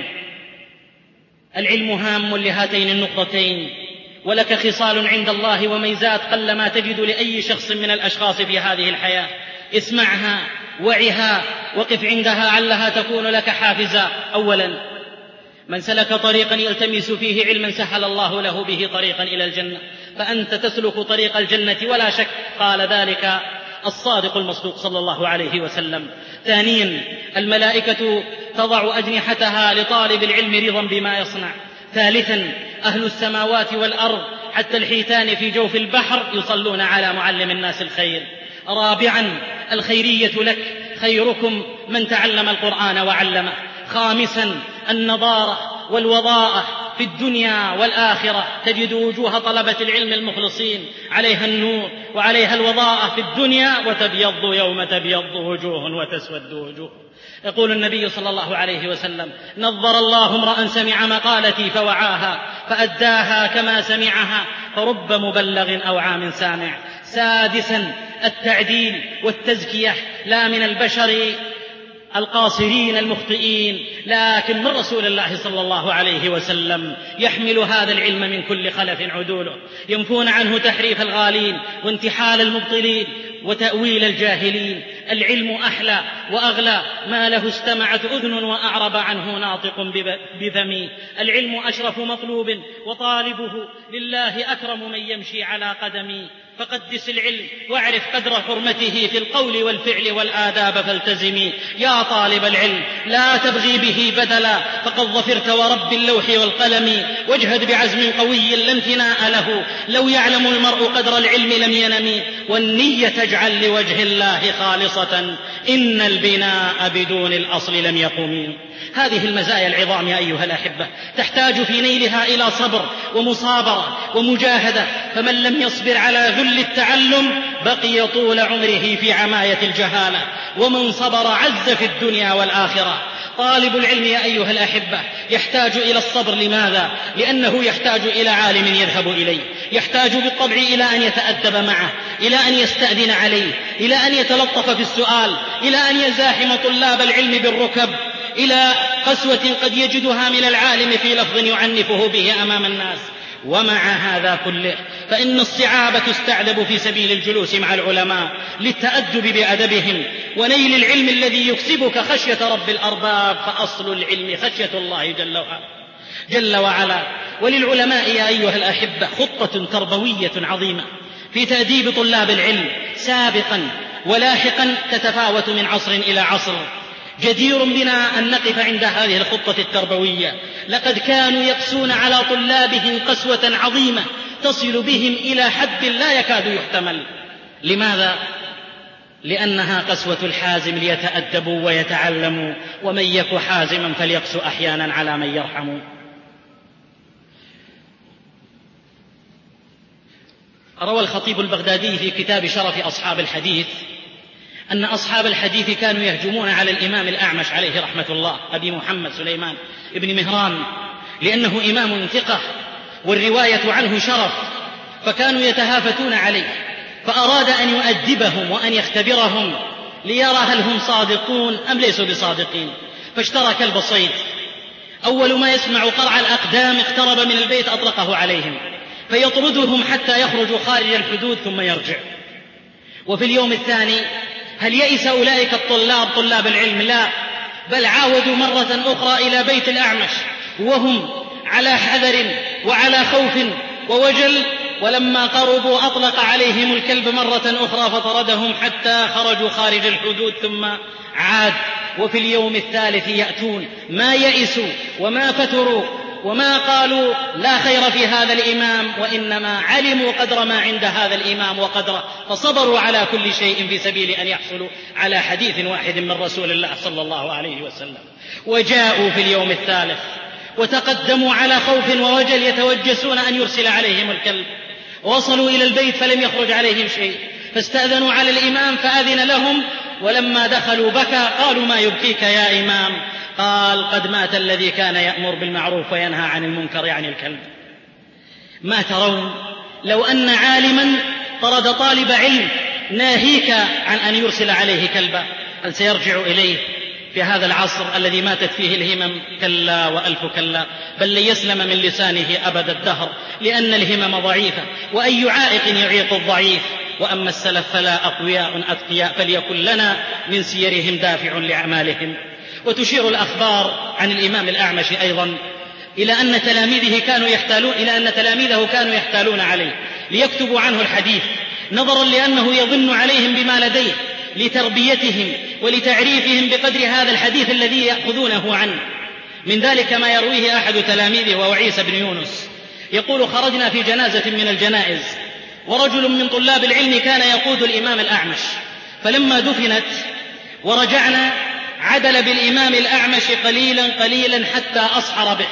العلم هام لهاتين النقطتين، ولك خصال عند الله وميزات قلما تجد لأي شخص من الأشخاص في هذه الحياة. اسمعها وعها وقف عندها علها تكون لك حافزا. أولا، من سلك طريقا يلتمس فيه علما سهل الله له به طريقا إلى الجنة، فأنت تسلك طريق الجنة ولا شك، قال ذلك الصادق المصدوق صلى الله عليه وسلم. ثانيا، الملائكة تضع أجنحتها لطالب العلم رضا بما يصنع. ثالثا، أهل السماوات والأرض حتى الحيتان في جوف البحر يصلون على معلم الناس الخير. رابعا، الخيرية لك، خيركم من تعلم القرآن وعلمه. خامسا، النضارة والوضاءة في الدنيا والآخرة. تجد وجوه طلبة العلم المخلصين عليها النور وعليها الوضاءة في الدنيا، وتبيض يوم تبيض وجوه وتسود وجوه. يقول النبي صلى الله عليه وسلم: نظر الله امرأ سمع مقالتي فوعاها فأداها كما سمعها، فرب مبلغ أوعى من سامع. سادسا التعديل والتزكية، لا من البشر القاصرين المخطئين، لكن من رسول الله صلى الله عليه وسلم. يحمل هذا العلم من كل خلف عدوله، ينفون عنه تحريف الغالين وانتحال المبطلين وتأويل الجاهلين. العلم أحلى وأغلى ما له استمعت أذن وأعرب عنه ناطق بذمي. العلم أشرف مطلوب وطالبه لله أكرم من يمشي على قدمي. فقدس العلم واعرف قدر حرمته في القول والفعل والآداب فالتزمي. يا طالب العلم لا تبغي به بدلا، فقد ظفرت ورب اللوح والقلم. واجهد بعزم قوي لا امتناء له، لو يعلم المرء قدر العلم لم ينم. والنية تجعل لوجه الله خالصة، إن البناء بدون الأصل لم يقم. هذه المزايا العظام يا أيها الأحبة تحتاج في نيلها إلى صبر ومصابرة ومجاهدة، فمن لم يصبر على ذل التعلم بقي طول عمره في عماية الجهالة، ومن صبر عز في الدنيا والآخرة. طالب العلم يا أيها الأحبة يحتاج إلى الصبر. لماذا؟ لأنه يحتاج إلى عالم يذهب إليه، يحتاج بالطبع إلى أن يتأدب معه، إلى أن يستأذن عليه، إلى أن يتلطف في السؤال، إلى أن يزاحم طلاب العلم بالركب، إلى قسوة قد يجدها من العالم في لفظ يعنفه به أمام الناس. ومع هذا كله فإن الصعاب تستعذب في سبيل الجلوس مع العلماء للتأدب بأدبهم ونيل العلم الذي يكسبك خشية رب الأرباب، فأصل العلم خشية الله جل وعلا. وللعلماء يا أيها الأحبة خطة تربوية عظيمة في تأديب طلاب العلم سابقا ولاحقا تتفاوت من عصر إلى عصر. جدير بنا أن نقف عند هذه الخطة التربوية. لقد كانوا يقسون على طلابهم قسوة عظيمة تصل بهم إلى حد لا يكاد يحتمل. لماذا؟ لأنها قسوة الحازم ليتأدبوا ويتعلموا، ومن يك حازما فليقسو أحيانا على من يرحم. روى الخطيب البغدادي في كتاب شرف أصحاب الحديث أن أصحاب الحديث كانوا يهجمون على الإمام الأعمش عليه رحمة الله أبي محمد سليمان ابن مهران، لأنه إمام ثقة والرواية عنه شرف، فكانوا يتهافتون عليه، فأراد أن يؤدبهم وأن يختبرهم ليرى هل هم صادقون أم ليسوا بصادقين. فاشترى كلب صيد، أول ما يسمع قرع الأقدام اقترب من البيت أطلقه عليهم، فيطردهم حتى يخرجوا خارج الحدود ثم يرجع. وفي اليوم الثاني هل يئس أولئك طلاب العلم؟ لا، بل عاودوا مرة أخرى إلى بيت الأعمش وهم على حذر وعلى خوف ووجل، ولما قربوا أطلق عليهم الكلب مرة أخرى فطردهم حتى خرجوا خارج الحدود ثم عاد. وفي اليوم الثالث يأتون ما يئسوا وما فتروا وما قالوا لا خير في هذا الإمام، وإنما علموا قدر ما عند هذا الإمام وقدره، فصبروا على كل شيء في سبيل أن يحصلوا على حديث واحد من رسول الله صلى الله عليه وسلم. وجاءوا في اليوم الثالث وتقدموا على خوف ووجل يتوجسون أن يرسل عليهم الكلب. وصلوا إلى البيت فلم يخرج عليهم شيء، فاستأذنوا على الإمام فأذن لهم، ولما دخلوا بكى. قالوا ما يبكيك يا إمام؟ قال قد مات الذي كان يأمر بالمعروف وينهى عن المنكر، يعني الكلب. ما ترون لو أن عالما طرد طالب علم ناهيك عن أن يرسل عليه كلبا، هل سيرجع إليه في هذا العصر الذي ماتت فيه الهمم؟ كلا وألف كلا، بل لن يسلم من لسانه أبد الدهر، لأن الهمم ضعيفة، وأي عائق يعيق الضعيف. وأما السلف فلا أقوياء أتقياء، فليكن لنا من سيرهم دافع لأعمالهم. وتشير الأخبار عن الإمام الأعمش أيضا إلى أن تلاميذه كانوا يحتالون عليه ليكتبوا عنه الحديث، نظرا لأنه يظن عليهم بما لديه لتربيتهم ولتعريفهم بقدر هذا الحديث الذي يأخذونه عنه. من ذلك ما يرويه أحد تلاميذه وهو عيسى بن يونس، يقول خرجنا في جنازة من الجنائز، ورجل من طلاب العلم كان يقود الإمام الأعمش، فلما دفنت ورجعنا عدل بالإمام الأعمش قليلا قليلا حتى أصحر به،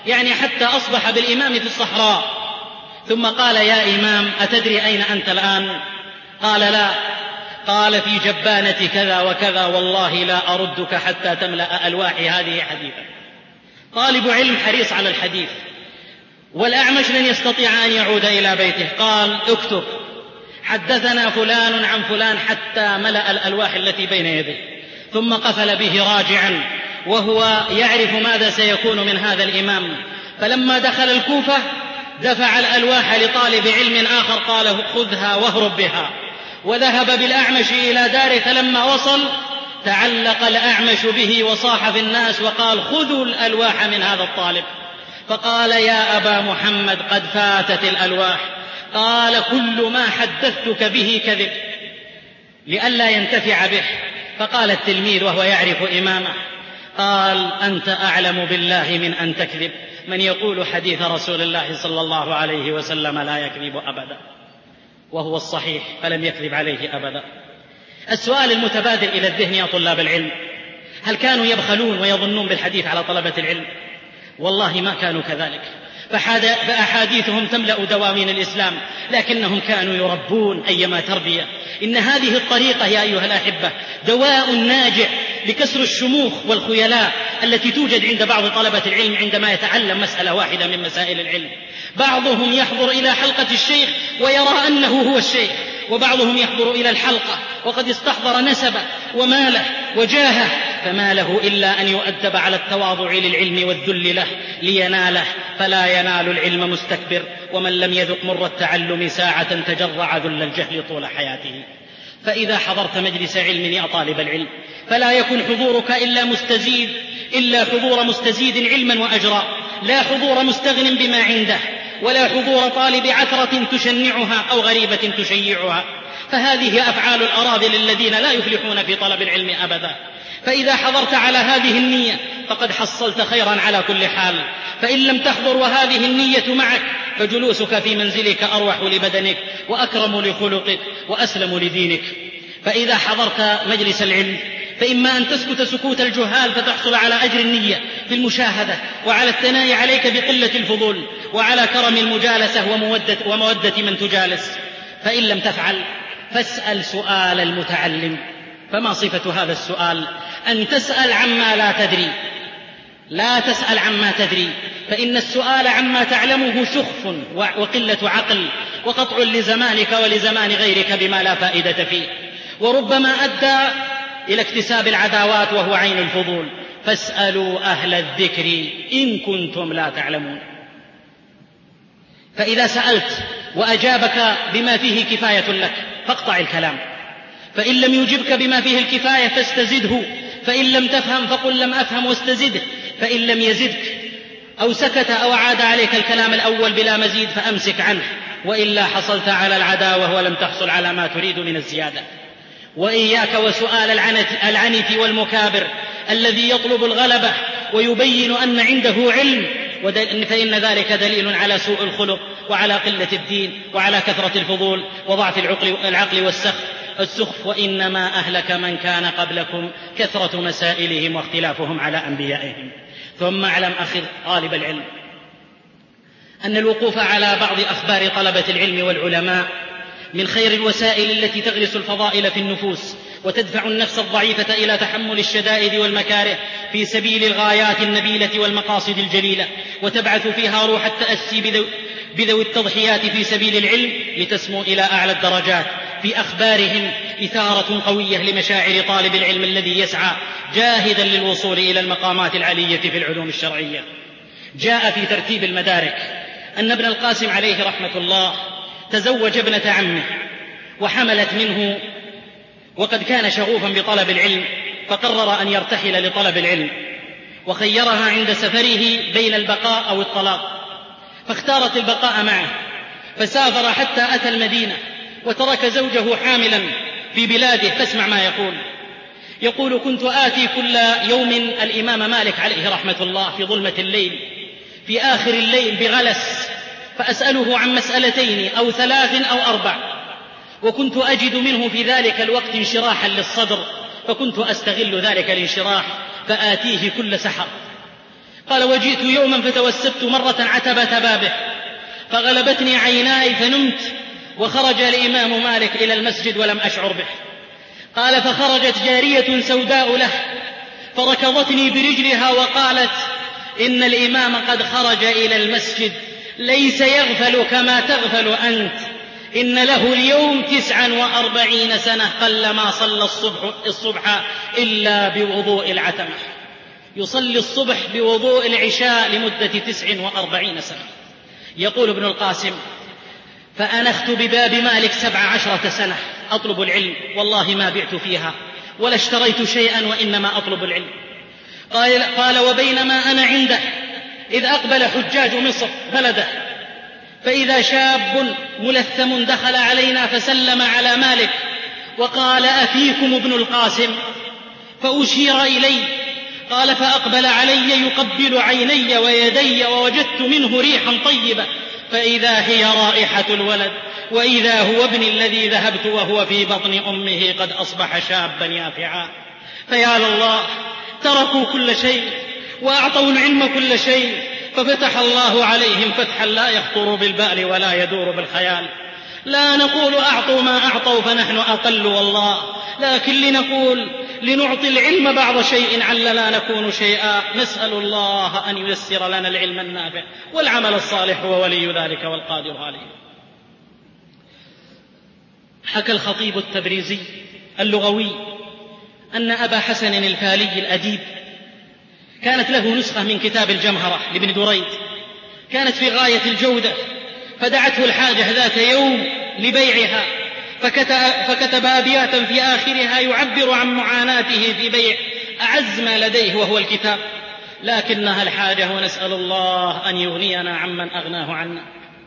يعني حتى أصبح بالإمام في الصحراء، ثم قال: يا إمام أتدري أين أنت الآن؟ قال: لا. قال: في جبانة كذا وكذا، والله لا أردك حتى تملأ ألواحي هذه حديثا. طالب علم حريص على الحديث، والأعمش لن يستطيع أن يعود إلى بيته، قال: اكتب: حدثنا فلان عن فلان، حتى ملأ الألواح التي بين يديه، ثم قفل به راجعا وهو يعرف ماذا سيكون من هذا الإمام. فلما دخل الكوفة دفع الألواح لطالب علم آخر، قال: خذها واهرب بها. وذهب بالأعمش إلى داره، فلما وصل تعلق الأعمش به وصاح في الناس وقال: خذوا الألواح من هذا الطالب. فقال: يا أبا محمد قد فاتت الألواح. قال: كل ما حدثتك به كذب لئلا ينتفع به. فقال التلميذ وهو يعرف إمامه: قال: أنت أعلم بالله من أن تكذب، من يقول حديث رسول الله صلى الله عليه وسلم لا يكذب أبدا، وهو الصحيح، فلم يكذب عليه أبدا. السؤال المتبادر إلى الذهن يا طلاب العلم: هل كانوا يبخلون ويظنون بالحديث على طلبة العلم؟ والله ما كانوا كذلك، فأحاديثهم تملأ دواوين الإسلام، لكنهم كانوا يربون أيما تربية. إن هذه الطريقة يا أيها الأحبة دواء ناجع لكسر الشموخ والخيلاء التي توجد عند بعض طلبة العلم عندما يتعلم مسألة واحدة من مسائل العلم. بعضهم يحضر إلى حلقة الشيخ ويرى أنه هو الشيخ، وبعضهم يحضر إلى الحلقة وقد استحضر نسبه وماله وجاهه، فما له إلا أن يؤدب على التواضع للعلم والذل له ليناله، فلا ينال العلم مستكبر، ومن لم يذق مر التعلم ساعة تجرع ذل الجهل طول حياته. فإذا حضرت مجلس علم يا طالب العلم فلا يكن حضورك إلا حضور مستزيد علما وأجرا، لا حضور مستغن بما عنده، ولا حضور طالب عثرة تشنعها أو غريبة تشيعها، فهذه أفعال الأراذل الذين لا يفلحون في طلب العلم أبدا. فإذا حضرت على هذه النية فقد حصلت خيرا على كل حال، فإن لم تحضر وهذه النية معك فجلوسك في منزلك أروح لبدنك وأكرم لخلقك وأسلم لدينك. فإذا حضرت مجلس العلم فإما أن تسكت سكوت الجهال فتحصل على أجر النية في المشاهدة، وعلى الثناء عليك بقلة الفضول، وعلى كرم المجالسة ومودة من تجالس. فإن لم تفعل فاسأل سؤال المتعلم. فما صفة هذا السؤال؟ أن تسأل عما لا تدري، لا تسأل عما تدري، فإن السؤال عما تعلمه سخف وقلة عقل وقطع لزمانك ولزمان غيرك بما لا فائدة فيه، وربما أدى إلى اكتساب العداوات وهو عين الفضول. فاسألوا أهل الذكر إن كنتم لا تعلمون. فإذا سألت وأجابك بما فيه كفاية لك فاقطع الكلام، فإن لم يجبك بما فيه الكفاية فاستزده، فإن لم تفهم فقل لم أفهم واستزده، فإن لم يزدك أو سكت أو عاد عليك الكلام الأول بلا مزيد فأمسك عنه، وإلا حصلت على العداوة ولم تحصل على ما تريد من الزيادة. وإياك وسؤال العنت والمكابر الذي يطلب الغلبة ويبين أن عنده علم، فإن ذلك دليل على سوء الخلق وعلى قلة الدين وعلى كثرة الفضول وضعف العقل والسخف. وإنما أهلك من كان قبلكم كثرة مسائلهم واختلافهم على أنبيائهم. ثم اعلم أخي طالب العلم أن الوقوف على بعض أخبار طلبة العلم والعلماء من خير الوسائل التي تغرس الفضائل في النفوس وتدفع النفس الضعيفة إلى تحمل الشدائد والمكاره في سبيل الغايات النبيلة والمقاصد الجليلة، وتبعث فيها روح التأسي بذوي التضحيات في سبيل العلم لتسمو إلى أعلى الدرجات. في أخبارهم إثارة قوية لمشاعر طالب العلم الذي يسعى جاهدا للوصول إلى المقامات العلية في العلوم الشرعية. جاء في ترتيب المدارك أن ابن القاسم عليه رحمة الله تزوج ابنة عمه وحملت منه، وقد كان شغوفا بطلب العلم، فقرر أن يرتحل لطلب العلم، وخيرها عند سفره بين البقاء أو الطلاق، فاختارت البقاء معه، فسافر حتى أتى المدينة وترك زوجه حاملا في بلاده. فاسمع ما يقول: كنت آتي كل يوم الإمام مالك عليه رحمة الله في ظلمة الليل في آخر الليل بغلس، فأسأله عن مسألتين أو 3 أو 4، وكنت أجد منه في ذلك الوقت انشراحا للصدر، فكنت أستغل ذلك الانشراح فآتيه كل سحر، قال: وجئت يوما فتوسبت مرة عتبة بابه فغلبتني عيناي فنمت، وخرج الإمام مالك إلى المسجد ولم أشعر به. قال: فخرجت جارية سوداء له فركضتني برجلها وقالت: إن الإمام قد خرج إلى المسجد، ليس يغفل كما تغفل أنت، إن له اليوم 49 سنة قلما صلى الصبح إلا بوضوء العتمة، يصلي الصبح بوضوء العشاء لمدة 49 سنة. يقول ابن القاسم: فأنخت بباب مالك 17 سنة أطلب العلم، والله ما بعت فيها ولا اشتريت شيئا، وإنما أطلب العلم. قال: وبينما أنا عنده إذ أقبل حجاج مصر بلده، فإذا شاب ملثم دخل علينا فسلم على مالك وقال: أفيكم ابن القاسم؟ فأشير إلي. قال: فأقبل علي يقبل عيني ويدي، ووجدت منه ريحا طيبة، فإذا هي رائحة الولد، وإذا هو ابني الذي ذهبت وهو في بطن أمه قد أصبح شابا يافعا. فيا لله، تركوا كل شيء وأعطوا العلم كل شيء، ففتح الله عليهم فتحا لا يخطر بالبال ولا يدور بالخيال. لا نقول أعطوا ما أعطوا فنحن أقل والله، لكن لنعطي العلم بعض شيء علنا نكون شيئا. نسأل الله أن ييسر لنا العلم النافع والعمل الصالح، وولي ذلك والقادر عليه. حكى الخطيب التبريزي اللغوي أن أبا حسن الفالي الأديب كانت له نسخة من كتاب الجمهرة لابن دريد، كانت في غاية الجودة، فدعته الحاجة ذات يوم لبيعها، فكتب أبياتا في آخرها يعبر عن معاناته في بيع أعز ما لديه وهو الكتاب، لكنها الحاجة، ونسأل الله أن يغنينا عمن أغناه عنا.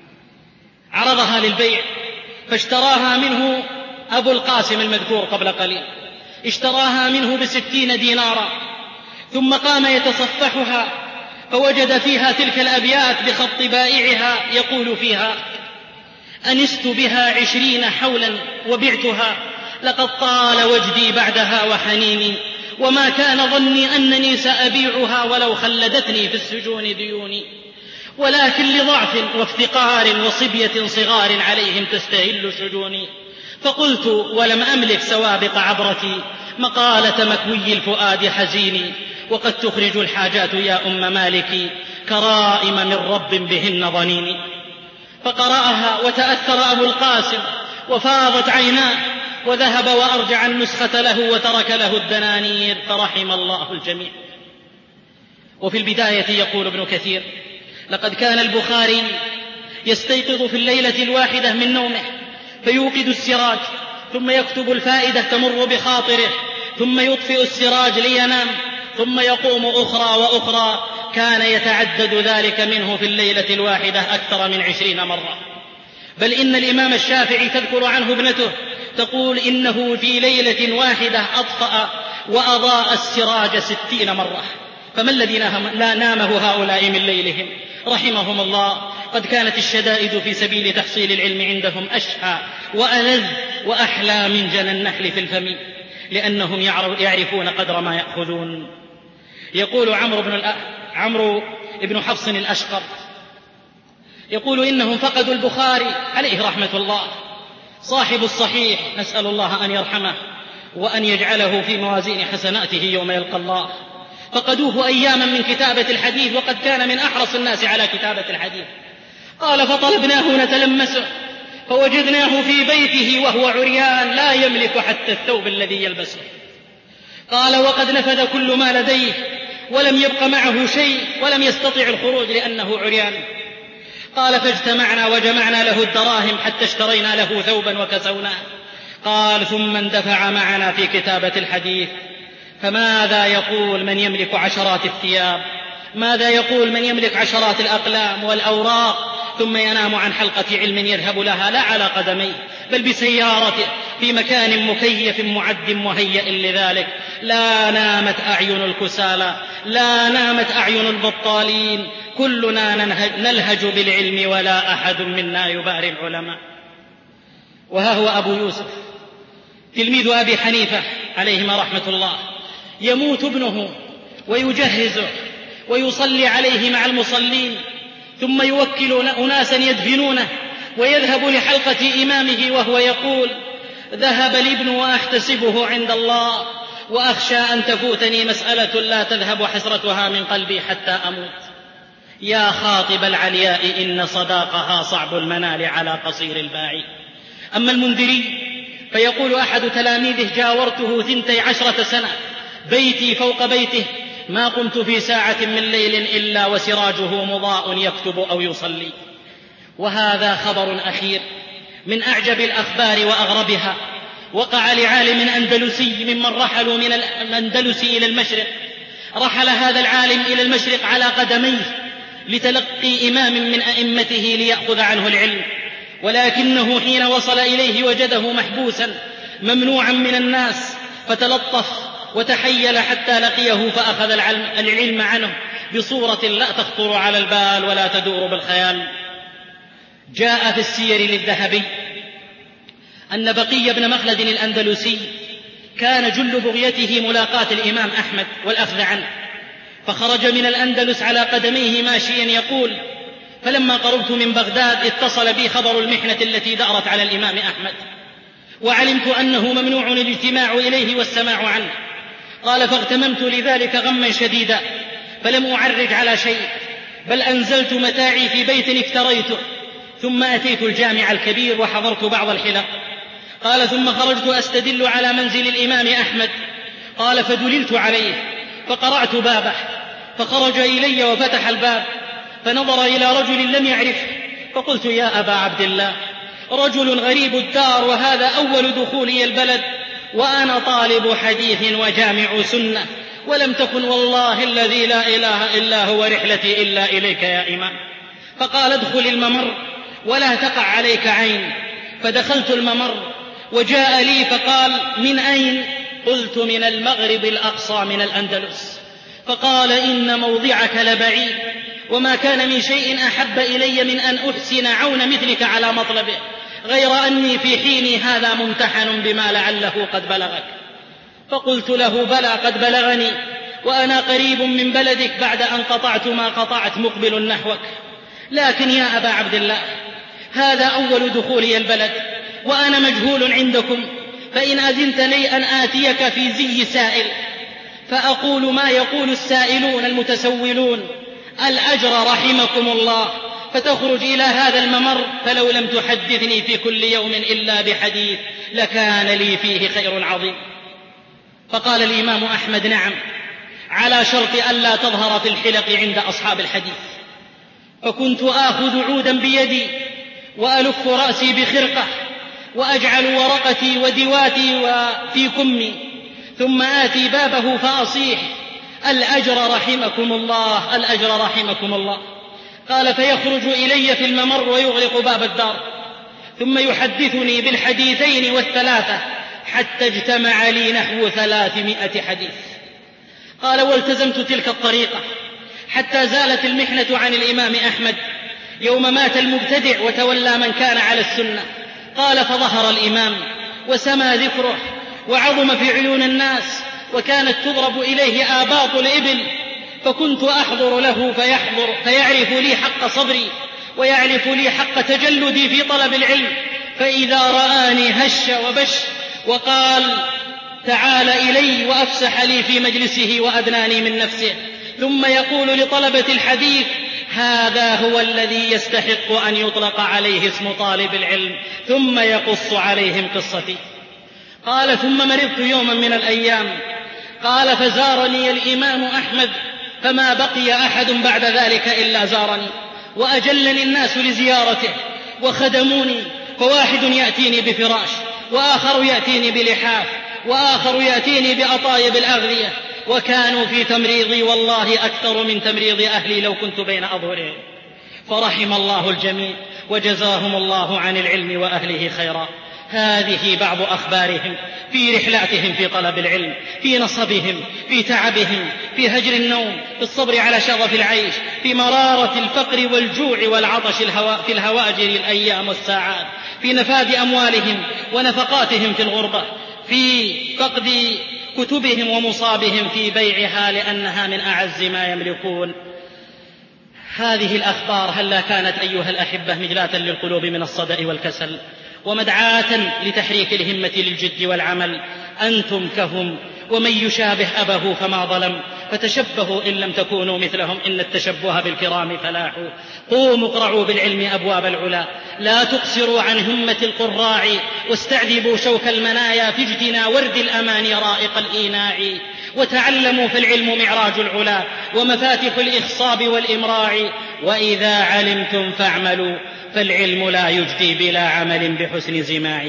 عرضها للبيع فاشتراها منه أبو القاسم المذكور قبل قليل، اشتراها منه ب60 دينارا، ثم قام يتصفحها فوجد فيها تلك الأبيات بخط بائعها يقول فيها: أنست بها 20 حولا وبعتها، لقد طال وجدي بعدها وحنيني، وما كان ظني أنني سأبيعها ولو خلدتني في السجون ديوني، ولكن لضعف وافتقار وصبية صغار عليهم تستهل سجوني، فقلت ولم أملك سوابق عبرتي مقالة مكوي الفؤاد حزيني، وقد تخرج الحاجات يا أم مالك كرائم من رب بهن ظنيني. فقرأها وتأثر أبو القاسم وفاضت عيناه، وذهب وأرجع النسخة له وترك له الدنانير، فرحم الله الجميع. وفي البداية يقول ابن كثير: لقد كان البخاري يستيقظ في الليلة الواحدة من نومه فيوقد السراج، ثم يكتب الفائدة تمر بخاطره، ثم يطفئ السراج لينام، ثم يقوم أخرى وأخرى، كان يتعدد ذلك منه في الليلة الواحدة أكثر من 20 مرة. بل إن الإمام الشافعي تذكر عنه ابنته تقول إنه في ليلة واحدة أطفأ وأضاء السراج 60 مرة. فما الذي لا نامه هؤلاء من ليلهم رحمهم الله؟ قد كانت الشدائد في سبيل تحصيل العلم عندهم أشهى وألذ وأحلى من جنى النحل في الفم، لأنهم يعرفون قدر ما يأخذون. يقول عمرو بن حفص الأشقر يقول: إنهم فقدوا البخاري عليه رحمة الله صاحب الصحيح، نسأل الله أن يرحمه وأن يجعله في موازين حسناته يوم يلقى الله. فقدوه أياما من كتابة الحديث، وقد كان من أحرص الناس على كتابة الحديث. قال: فطلبناه نتلمسه فوجدناه في بيته وهو عريان لا يملك حتى الثوب الذي يلبسه. قال: وقد نفذ كل ما لديه ولم يبق معه شيء، ولم يستطع الخروج لأنه عريان. قال: فاجتمعنا وجمعنا له الدراهم حتى اشترينا له ثوبا وكسوناه. قال: ثم اندفع معنا في كتابة الحديث، فماذا يقول من يملك عشرات الثياب؟ ماذا يقول من يملك عشرات الأقلام والأوراق ثم ينام عن حلقة علم يذهب لها لا على قدميه بل بسيارته في مكان مكيف معد مهيئ لذلك؟ لا نامت أعين الكسالى، لا نامت أعين البطالين، كلنا نلهج بالعلم ولا أحد منا يباري العلماء. وها هو أبو يوسف تلميذ أبي حنيفة عليهما رحمة الله، يموت ابنه ويجهزه ويصلي عليه مع المصلين، ثم يوكل أناسا يدفنونه ويذهب لحلقة إمامه وهو يقول: ذهب الابن وأحتسبه عند الله، وأخشى أن تفوتني مسألة لا تذهب حسرتها من قلبي حتى أموت. يا خاطب العلياء إن صداقها صعب المنال على قصير الباعي. أما المنذري فيقول أحد تلاميذه: جاورته 12 سنة، بيتي فوق بيته، ما قمت في ساعة من ليل إلا وسراجه مضاء يكتب أو يصلي. وهذا خبر أخير من أعجب الأخبار وأغربها، وقع لعالم أندلسي ممن رحلوا من الأندلس إلى المشرق. رحل هذا العالم إلى المشرق على قدميه لتلقي إمام من أئمته ليأخذ عنه العلم، ولكنه حين وصل إليه وجده محبوسا ممنوعا من الناس، فتلطف وتحيل حتى لقيه فأخذ العلم عنه بصورة لا تخطر على البال ولا تدور بالخيال. جاء في السير للذهبي أن بقي بن مخلد الأندلسي كان جل بغيته ملاقاة الإمام أحمد والأخذ عنه، فخرج من الأندلس على قدميه ماشيا يقول: فلما قربت من بغداد اتصل بي خبر المحنة التي دارت على الإمام أحمد، وعلمت أنه ممنوع الاجتماع إليه والسماع عنه. قال: فاغتممت لذلك غما شديدا، فلم أعرج على شيء، بل أنزلت متاعي في بيت افتريته، ثم أتيت الجامع الكبير وحضرت بعض الحلق. قال: ثم خرجت أستدل على منزل الإمام أحمد. قال: فدللت عليه فقرعت بابه، فخرج إلي وفتح الباب، فنظر إلى رجل لم يعرفه، فقلت: يا أبا عبد الله، رجل غريب الدار، وهذا أول دخولي البلد، وأنا طالب حديث وجامع سنة، ولم تكن والله الذي لا إله إلا هو رحلتي إلا إليك يا إمام. فقال: ادخل الممر ولا تقع عليك عين. فدخلت الممر وجاء لي فقال: من أين؟ قلت: من المغرب الأقصى من الأندلس. فقال: إن موضعك لبعيد، وما كان من شيء أحب إلي من أن أحسن عون مثلك على مطلبه، غير أني في حيني هذا ممتحن بما لعله قد بلغك. فقلت له: بلى قد بلغني، وأنا قريب من بلدك بعد أن قطعت ما قطعت مقبل نحوك، لكن يا أبا عبد الله، هذا أول دخولي البلد، وأنا مجهول عندكم، فإن أذنت لي أن آتيك في زي سائل فأقول ما يقول السائلون المتسولون: الأجر رحمكم الله، فتخرج إلى هذا الممر، فلو لم تحدثني في كل يوم إلا بحديث لكان لي فيه خير عظيم. فقال الإمام أحمد: نعم، على شرط ألا تظهر في الحلق عند أصحاب الحديث. فكنت آخذ عودا بيدي وألف رأسي بخرقة وأجعل ورقتي ودواتي في كمي، ثم آتي بابه فأصيح: الأجر رحمكم الله، الأجر رحمكم الله. قال: فيخرج إلي في الممر ويغلق باب الدار، ثم يحدثني بالحديثين والثلاثة حتى اجتمع لي نحو 300 حديث. قال: والتزمت تلك الطريقة حتى زالت المحنة عن الإمام أحمد يوم مات المبتدع وتولى من كان على السنة. قال: فظهر الإمام وسمى ذكره وعظم في عيون الناس، وكانت تضرب إليه آباط الإبل، فكنت أحضر له فيعرف لي حق صبري ويعرف لي حق تجلدي في طلب العلم، فإذا رآني هش وبش وقال: تعال إلي، وأفسح لي في مجلسه وأدناني من نفسه، ثم يقول لطلبة الحديث: هذا هو الذي يستحق أن يطلق عليه اسم طالب العلم، ثم يقص عليهم قصتي. قال: ثم مرضت يوما من الأيام. قال: فزارني الإمام أحمد، فما بقي أحد بعد ذلك إلا زارني، وأجلني الناس لزيارته وخدموني، فواحد يأتيني بفراش، وآخر يأتيني بلحاف، وآخر يأتيني بأطايب الأغذية، وكانوا في تمريضي والله أكثر من تمريض أهلي لو كنت بين أظهرهم. فرحم الله الجميع وجزاهم الله عن العلم وأهله خيرا. هذه بعض أخبارهم في رحلاتهم في طلب العلم، في نصبهم، في تعبهم، في هجر النوم، في الصبر على شظف العيش، في مرارة الفقر والجوع والعطش في الهواجر الأيام والساعات، في نفاذ أموالهم ونفقاتهم في الغربة، في فقد كتبهم ومصابهم في بيعها لأنها من أعز ما يملكون. هذه الأخبار هلا كانت أيها الأحبة مجلاة للقلوب من الصدأ والكسل، ومدعاة لتحريك الهمة للجد والعمل. أنتم كهم، ومن يشابه أبه فما ظلم، فتشبهوا إن لم تكونوا مثلهم، إن التشبه بالكرام فلاح. قوموا اقرعوا بالعلم أبواب العلا، لا تقصروا عن همة القراع، واستعذبوا شوك المنايا في اجتنا ورد الأماني رائق الإيناع. وتعلموا فالعلم معراج العلا، ومفاتح الإخصاب والإمراع. وإذا علمتم فاعملوا، فالعلم لا يجدي بلا عمل بحسن زماع.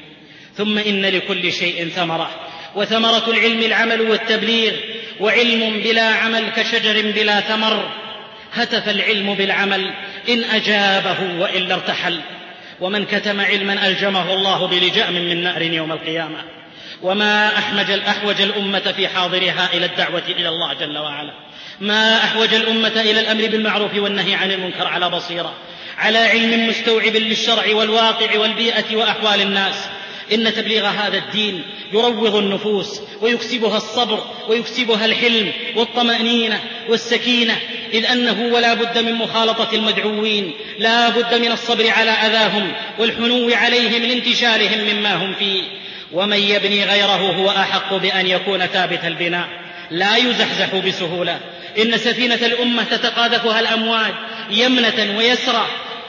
ثم إن لكل شيء ثمرة، وثمرة العلم العمل والتبليغ، وعلم بلا عمل كشجر بلا ثمر. هتف العلم بالعمل إن أجابه وإلا ارتحل، ومن كتم علما ألجمه الله بلجام من نار يوم القيامة. وما أحوج الأمة في حاضرها إلى الدعوة إلى الله جل وعلا، ما أحوج الأمة إلى الأمر بالمعروف والنهي عن المنكر على بصيرة، على علم مستوعب للشرع والواقع والبيئة وأحوال الناس. إن تبليغ هذا الدين يروض النفوس، ويكسبها الصبر، ويكسبها الحلم والطمأنينة والسكينة، إذ أنه ولا بد من مخالطة المدعوين، لا بد من الصبر على أذاهم والحنو عليهم لانتشالهم مما هم فيه. ومن يبني غيره هو أحق بأن يكون ثابت البناء، لا يزحزح بسهولة. إن سفينة الأمة تتقاذفها الأمواج يمنة ويسرى،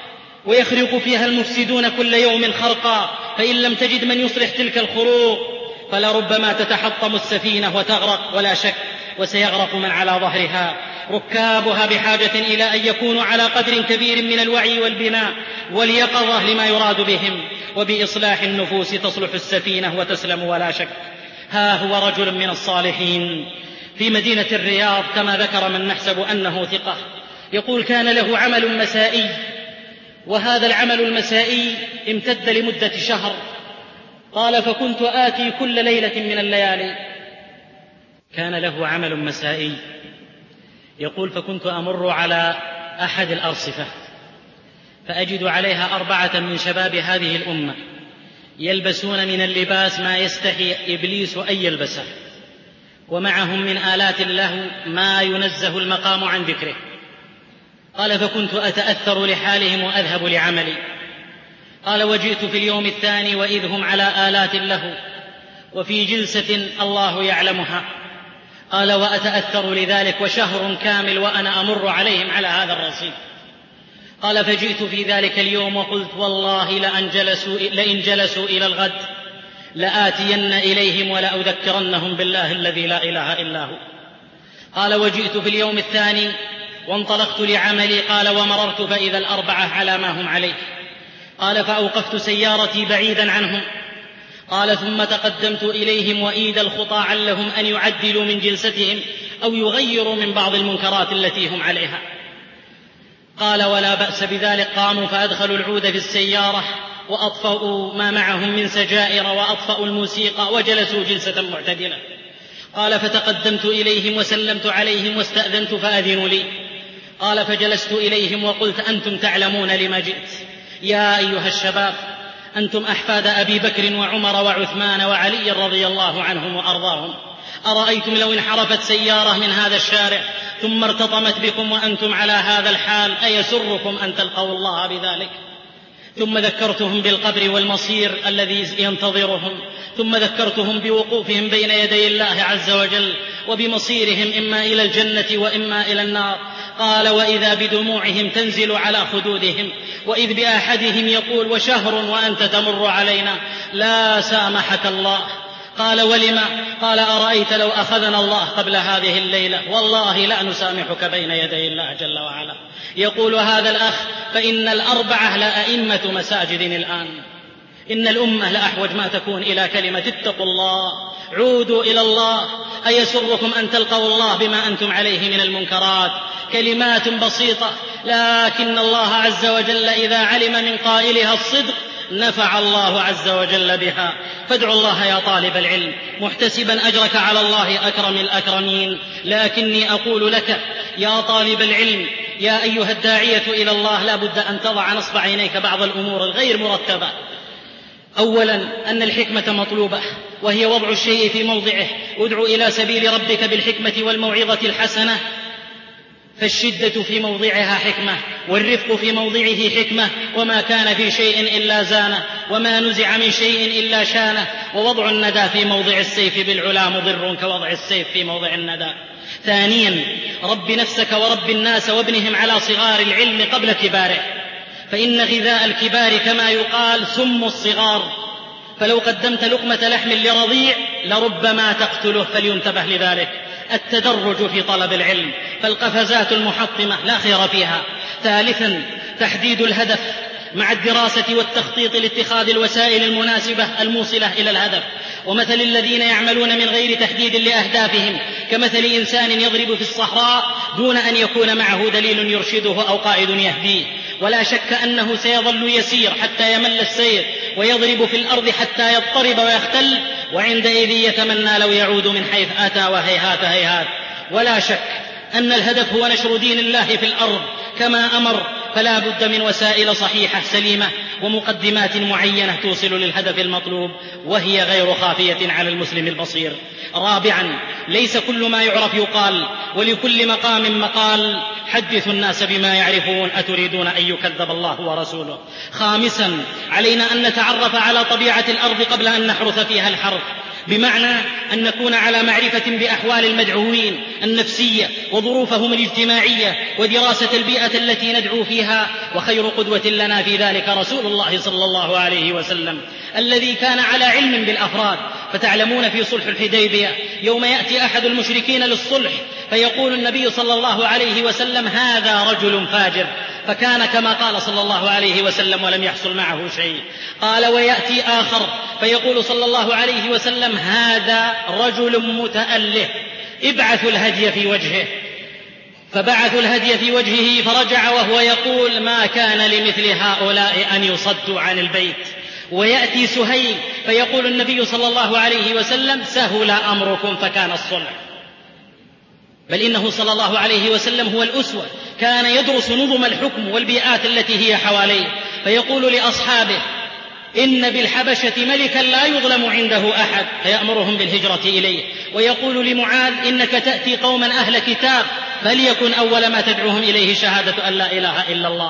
ويخرق فيها المفسدون كل يوم خرقا، فإن لم تجد من يصلح تلك الخروق فلربما تتحطم السفينة وتغرق، ولا شك وسيغرق من على ظهرها. ركابها بحاجة إلى أن يكونوا على قدر كبير من الوعي والبناء واليقظة لما يراد بهم، وبإصلاح النفوس تصلح السفينة وتسلم ولا شك. ها هو رجل من الصالحين في مدينة الرياض كما ذكر من نحسب أنه ثقة، يقول: كان له عمل مسائي، وهذا العمل المسائي امتد لمدة شهر. قال: فكنت آتي كل ليلة من الليالي. كان له عمل مسائي، يقول: فكنت أمر على أحد الأرصفة فأجد عليها 4 من شباب هذه الأمة يلبسون من اللباس ما يستحي إبليس أن يلبسه، ومعهم من آلات اللهو ما ينزه المقام عن ذكره. قال: فكنت أتأثر لحالهم وأذهب لعملي. قال: وجئت في اليوم الثاني وإذ هم على آلات اللهو وفي جلسة الله يعلمها. قال: وأتأثر لذلك وشهر كامل وأنا أمر عليهم على هذا الرصيف. قال: فجئت في ذلك اليوم وقلت: والله لئن جلسوا إلى الغد لآتين إليهم ولأذكرنهم بالله الذي لا إله إلا هو. قال: وجئت في اليوم الثاني وانطلقت لعملي. قال: ومررت فإذا 4 على ما هم عليه. قال: فأوقفت سيارتي بعيدا عنهم. قال: ثم تقدمت إليهم وإيد الخطى علهم أن يعدلوا من جلستهم أو يغيروا من بعض المنكرات التي هم عليها. قال: ولا بأس بذلك. قاموا فأدخلوا العود في السيارة وأطفأوا ما معهم من سجائر وأطفأوا الموسيقى وجلسوا جلسة معتدلة. قال: فتقدمت إليهم وسلمت عليهم واستأذنت فأذنوا لي. قال: فجلست إليهم وقلت: أنتم تعلمون لما جئت يا أيها الشباب، أنتم أحفاد أبي بكر وعمر وعثمان وعلي رضي الله عنهم وأرضاهم. أرأيتم لو انحرفت سيارة من هذا الشارع ثم ارتطمت بكم وأنتم على هذا الحال أيسركم أن تلقوا الله بذلك؟ ثم ذكرتهم بالقبر والمصير الذي ينتظرهم، ثم ذكرتهم بوقوفهم بين يدي الله عز وجل وبمصيرهم إما إلى الجنة وإما إلى النار. قال: وإذا بدموعهم تنزل على خدودهم، وإذ بأحدهم يقول: وشهر وأنت تمر علينا لا سامحك الله. قال: ولما؟ قال: أرأيت لو أخذنا الله قبل هذه الليلة والله لا نسامحك بين يدي الله جل وعلا. يقول هذا الأخ: فإن 4 لأئمة مساجد الآن. إن الأمة لأحوج ما تكون إلى كلمة اتقوا الله، عودوا إلى الله. أيسركم أن تلقوا الله بما أنتم عليه من المنكرات؟ كلمات بسيطة، لكن الله عز وجل إذا علم من قائلها الصدق نفع الله عز وجل بها. فادعوا الله يا طالب العلم محتسبا أجرك على الله أكرم الأكرمين. لكني أقول لك يا طالب العلم، يا أيها الداعية إلى الله، لا بد أن تضع نصب عينيك بعض الأمور الغير مرتبة. أولا أن الحكمة مطلوبة، وهي وضع الشيء في موضعه. ادع إلى سبيل ربك بالحكمة والموعظة الحسنة، فالشدة في موضعها حكمة، والرفق في موضعه حكمة، وما كان في شيء إلا زانه، وما نزع من شيء إلا شانه، ووضع الندى في موضع السيف بالعلا مضر كوضع السيف في موضع الندى. ثانيا رب نفسك ورب الناس وابنهم على صغار العلم قبل كباره، فإن غذاء الكبار كما يقال سم الصغار، فلو قدمت لقمة لحم لرضيع لربما تقتله، فلينتبه لذلك. التدرج في طلب العلم، فالقفزات المحطمة لا خير فيها. ثالثا تحديد الهدف مع الدراسة والتخطيط لاتخاذ الوسائل المناسبة الموصلة إلى الهدف. ومثل الذين يعملون من غير تحديد لأهدافهم كمثل إنسان يضرب في الصحراء دون أن يكون معه دليل يرشده أو قائد يهديه، ولا شك أنه سيظل يسير حتى يمل السير ويضرب في الأرض حتى يضطرب ويختل، وعندئذ يتمنى لو يعود من حيث أتى، وهيهات هيهات. ولا شك أن الهدف هو نشر دين الله في الأرض كما أمر، فلا بد من وسائل صحيحة سليمة ومقدمات معينة توصل للهدف المطلوب، وهي غير خافية على المسلم البصير. رابعا ليس كل ما يعرف يقال، ولكل مقام مقال. حدثوا الناس بما يعرفون، أتريدون أن يكذب الله ورسوله. خامسا علينا أن نتعرف على طبيعة الأرض قبل أن نحرث فيها الحرث، بمعنى أن نكون على معرفة بأحوال المدعوين النفسية وظروفهم الاجتماعية ودراسة البيئة التي ندعو فيها. وخير قدوة لنا في ذلك رسول الله صلى الله عليه وسلم الذي كان على علم بالأفراد. فتعلمون في صلح الحديبية يوم يأتي أحد المشركين للصلح فيقول النبي صلى الله عليه وسلم هذا رجل فاجر، فكان كما قال صلى الله عليه وسلم ولم يحصل معه شيء. قال ويأتي آخر فيقول صلى الله عليه وسلم هذا رجل متأله، ابعثوا الهدي في وجهه. فبعثوا الهدي في وجهه فرجع وهو يقول ما كان لمثل هؤلاء أن يصدوا عن البيت. ويأتي سهيل فيقول النبي صلى الله عليه وسلم سهل أمركم فكان الصلح. بل إنه صلى الله عليه وسلم هو الأسوة، كان يدرس نظم الحكم والبيئات التي هي حواليه، فيقول لأصحابه إن بالحبشة ملكا لا يظلم عنده أحد، فيأمرهم بالهجرة إليه. ويقول لمعاذ إنك تأتي قوما أهل كتاب فليكن أول ما تدعوهم إليه شهادة أن لا إله إلا الله.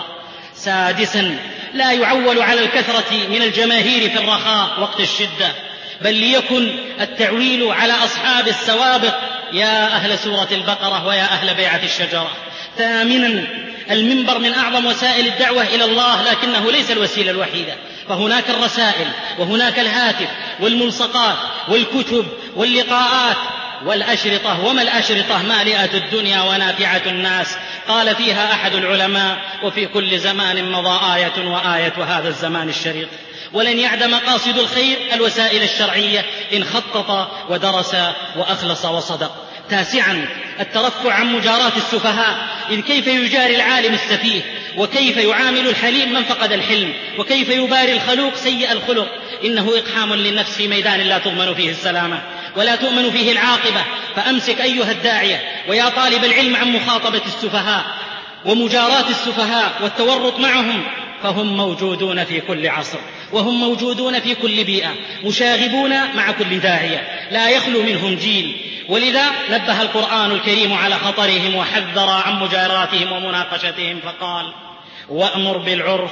سادسا لا يعول على الكثرة من الجماهير في الرخاء وقت الشدة، بل ليكن التعويل على أصحاب السوابق يا أهل سورة البقرة ويا أهل بيعة الشجرة. ثامنا المنبر من أعظم وسائل الدعوة إلى الله، لكنه ليس الوسيلة الوحيدة، فهناك الرسائل وهناك الهاتف والملصقات والكتب واللقاءات والأشرطة. وما الأشرطة مالئة الدنيا ونافعة الناس. قال فيها أحد العلماء وفي كل زمان مضى آية وآية هذا الزمان الشريط. ولن يعد مقاصد الخير الوسائل الشرعية إن خطط ودرس وأخلص وصدق. تاسعا الترفع عن مجاراة السفهاء، إذ كيف يجاري العالم السفيه، وكيف يعامل الحليم من فقد الحلم، وكيف يباري الخلوق سيء الخلق. إنه إقحام للنفس في ميدان لا تضمن فيه السلامة ولا تؤمن فيه العاقبة. فأمسك أيها الداعية ويا طالب العلم عن مخاطبة السفهاء ومجاراة السفهاء والتورط معهم، فهم موجودون في كل عصر، وهم موجودون في كل بيئة، مشاغبون مع كل داعية، لا يخلو منهم جيل. ولذا نبه القرآن الكريم على خطرهم وحذر عن مجاراتهم ومناقشتهم فقال وأمر بالعرف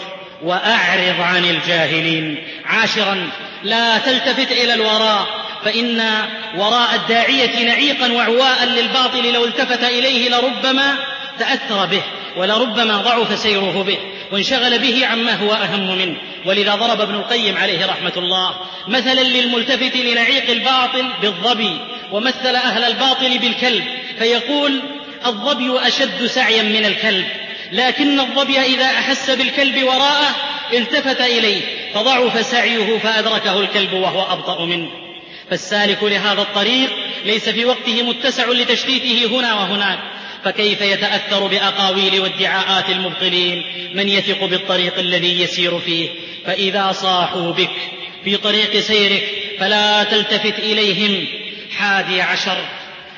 وأعرض عن الجاهلين. عاشرا لا تلتفت إلى الوراء، فإن وراء الداعية نعيقا وعواء للباطل لو التفت إليه لربما تأثر به، ولربما ضعف سيره به وانشغل به عما هو أهم منه. ولذا ضرب ابن القيم عليه رحمة الله مثلا للملتفت لنعيق الباطل بالظبي، ومثل أهل الباطل بالكلب، فيقول الظبي أشد سعيا من الكلب، لكن الظبي إذا أحس بالكلب وراءه التفت إليه فضعف سعيه فأدركه الكلب وهو أبطأ منه. فالسالك لهذا الطريق ليس في وقته متسع لتشتيته هنا وهناك، فكيف يتأثر بأقاويل وادعاءات المبطلين من يثق بالطريق الذي يسير فيه؟ فإذا صاحوا بك في طريق سيرك فلا تلتفت إليهم. 11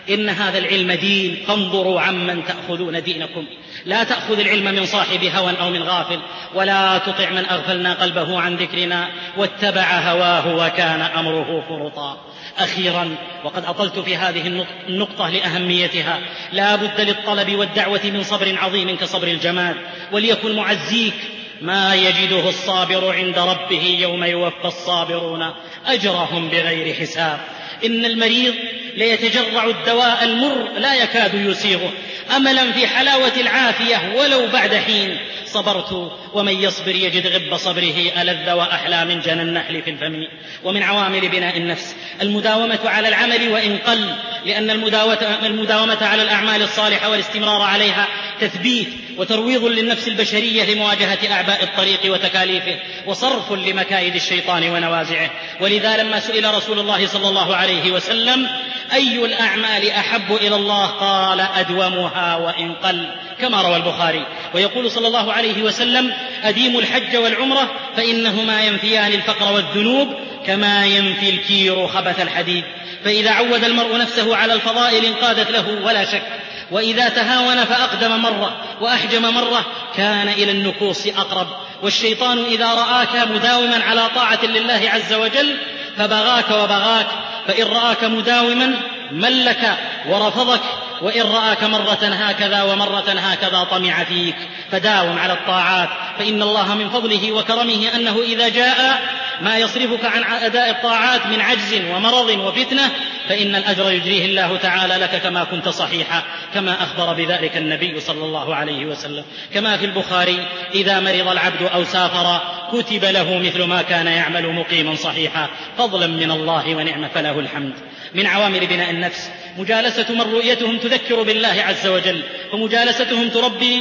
إن هذا العلم دين، فانظروا عمن تأخذون دينكم. لا تأخذ العلم من صاحب هوى أو من غافل، ولا تطع من أغفلنا قلبه عن ذكرنا واتبع هواه وكان أمره فرطا. أخيرا، وقد أطلت في هذه النقطة لأهميتها، لا بد للطلب والدعوة من صبر عظيم كصبر الجماد، وليكن معزيك ما يجده الصابر عند ربه يوم يوفى الصابرون أجرهم بغير حساب. إن المريض ليتجرع الدواء المر لا يكاد يسيغه أملا في حلاوة العافية ولو بعد حين. صبرت ومن يصبر يجد غب صبره ألذ وأحلى من جنى النحل في الفم. ومن عوامل بناء النفس المداومة على العمل وإن قل، لأن المداومة على الأعمال الصالحة والاستمرار عليها تثبيت وترويض للنفس البشرية لمواجهة أعباء الطريق وتكاليفه، وصرف لمكايد الشيطان ونوازعه. ولذا لما سئل رسول الله صلى الله عليه وسلم أي الأعمال أحب إلى الله قال أدومها وإن قل، كما روى البخاري. ويقول صلى الله عليه وسلم أديموا الحج والعمرة فإنهما ينفيان الفقر والذنوب كما ينفي الكير خبث الحديد. فإذا عود المرء نفسه على الفضائل انقادت له ولا شك، وإذا تهاون فأقدم مرة وأحجم مرة كان إلى النكوص أقرب. والشيطان إذا رآك مداوما على طاعة لله عز وجل فبغاك وبغاك، فإن رآك مداوما ملك ورفضك، وإن رآك مرة هكذا ومرة هكذا طمع فيك. فداوم على الطاعات، فإن الله من فضله وكرمه أنه إذا جاء ما يصرفك عن أداء الطاعات من عجز ومرض وفتنة فإن الأجر يجريه الله تعالى لك كما كنت صحيحا، كما أخبر بذلك النبي صلى الله عليه وسلم، كما في البخاري إذا مرض العبد أو سافر كتب له مثل ما كان يعمل مقيما صحيحا، فضلا من الله ونعم فله الحمد. من عوامل بناء النفس مجالسة من رؤيتهم تذكر بالله عز وجل، فمجالستهم تربي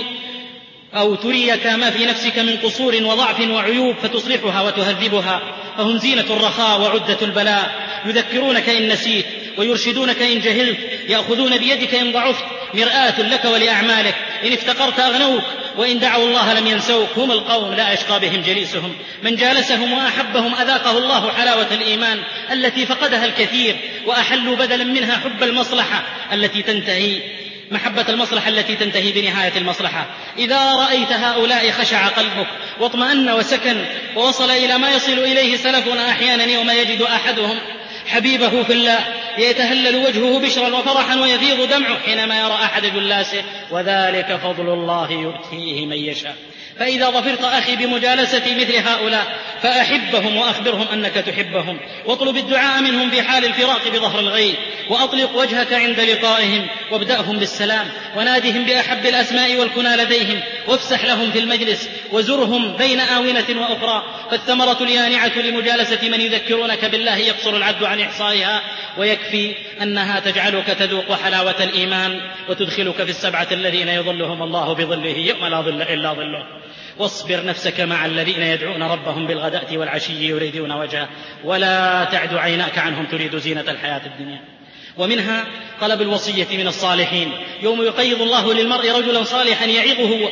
أو تريك ما في نفسك من قصور وضعف وعيوب فتصلحها وتهذبها، فهم زينة الرخاء وعدة البلاء، يذكرونك إن نسيت ويرشدونك إن جهلت، يأخذون بيدك إن ضعفت، مرآة لك ولأعمالك، إن افتقرت أغنوك وإن دعوا الله لم ينسوك. هم القوم لا يشقى بهم جليسهم، من جالسهم وأحبهم أذاقه الله حلاوة الإيمان التي فقدها الكثير، وأحلوا بدلا منها حب المصلحة التي تنتهي محبة المصلحة التي تنتهي بنهاية المصلحة. إذا رأيت هؤلاء خشع قلبك واطمأن وسكن، ووصل إلى ما يصل إليه سلفنا أحيانا يوم يجد أحدهم حبيبه في الله يتهلل وجهه بشرا وفرحا ويفيض دمعه حينما يرى أحد جلاسه، وذلك فضل الله يؤتيه من يشاء. فإذا ظفرت أخي بمجالسة مثل هؤلاء فأحبهم وأخبرهم أنك تحبهم، واطلب الدعاء منهم في حال الفراق بظهر الغيب، وأطلق وجهك عند لقائهم، وابدأهم بالسلام، ونادهم بأحب الأسماء والكنى لديهم، وافسح لهم في المجلس، وزرهم بين آونة وأخرى. فالثمرة اليانعة لمجالسة من يذكرونك بالله يقصر العد عن إحصائها، ويكفي أنها تجعلك تذوق حلاوة الإيمان وتدخلك في السبعة الذين يظلهم الله بظله يوم لا ظل إلا ظله. واصبر نفسك مع الذين يدعون ربهم بالغداة والعشي يريدون وجهه، ولا تعد عيناك عنهم تريد زينة الحياة الدنيا. ومنها طلب الوصية من الصالحين، يوم يقيض الله للمرء رجلا صالحا يعظه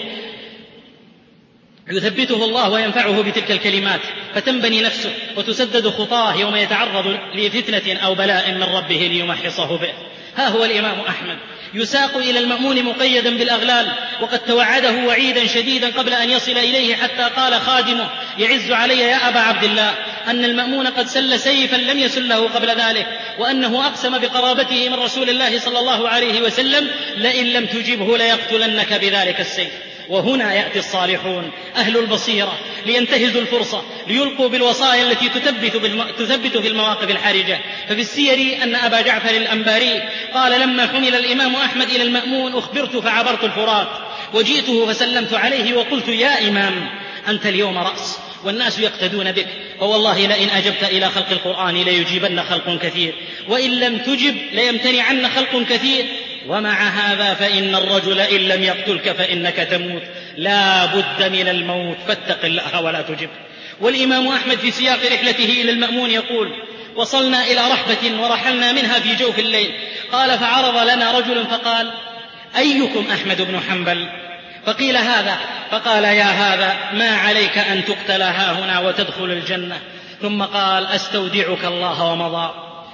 يثبته الله وينفعه بتلك الكلمات، فتنبني نفسه وتسدد خطاه يوم يتعرض لفتنة أو بلاء من ربه ليمحصه به. ها هو الإمام أحمد يساق إلى المأمون مقيدا بالأغلال، وقد توعده وعيدا شديدا قبل أن يصل إليه، حتى قال خادمه يعز علي يا أبا عبد الله أن المأمون قد سل سيفا لم يسله قبل ذلك، وأنه أقسم بقرابته من رسول الله صلى الله عليه وسلم لئن لم تجبه ليقتلنك بذلك السيف. وهنا يأتي الصالحون أهل البصيرة لينتهزوا الفرصة ليلقوا بالوصايا التي تثبت في المواقف الحرجة. ففي السير أن أبا جعفر الأنباري قال لما حمل الإمام أحمد إلى المأمون أخبرت فعبرت الفرات، وجئته فسلمت عليه وقلت يا إمام أنت اليوم رأس والناس يقتدون بك، فوالله لئن أجبت إلى خلق القرآن ليجيبن خلق كثير، وإن لم تجب ليمتنعن خلق كثير، ومع هذا فإن الرجل إن لم يقتلك فإنك تموت، لا بد من الموت فاتق الله ولا تجب. والإمام أحمد في سياق رحلته إلى المأمون يقول وصلنا إلى رحبة ورحلنا منها في جوف الليل، قال فعرض لنا رجل فقال أيكم أحمد بن حنبل؟ فقيل هذا، فقال يا هذا ما عليك أن تقتل هاهنا وتدخل الجنة، ثم قال أستودعك الله ومضى.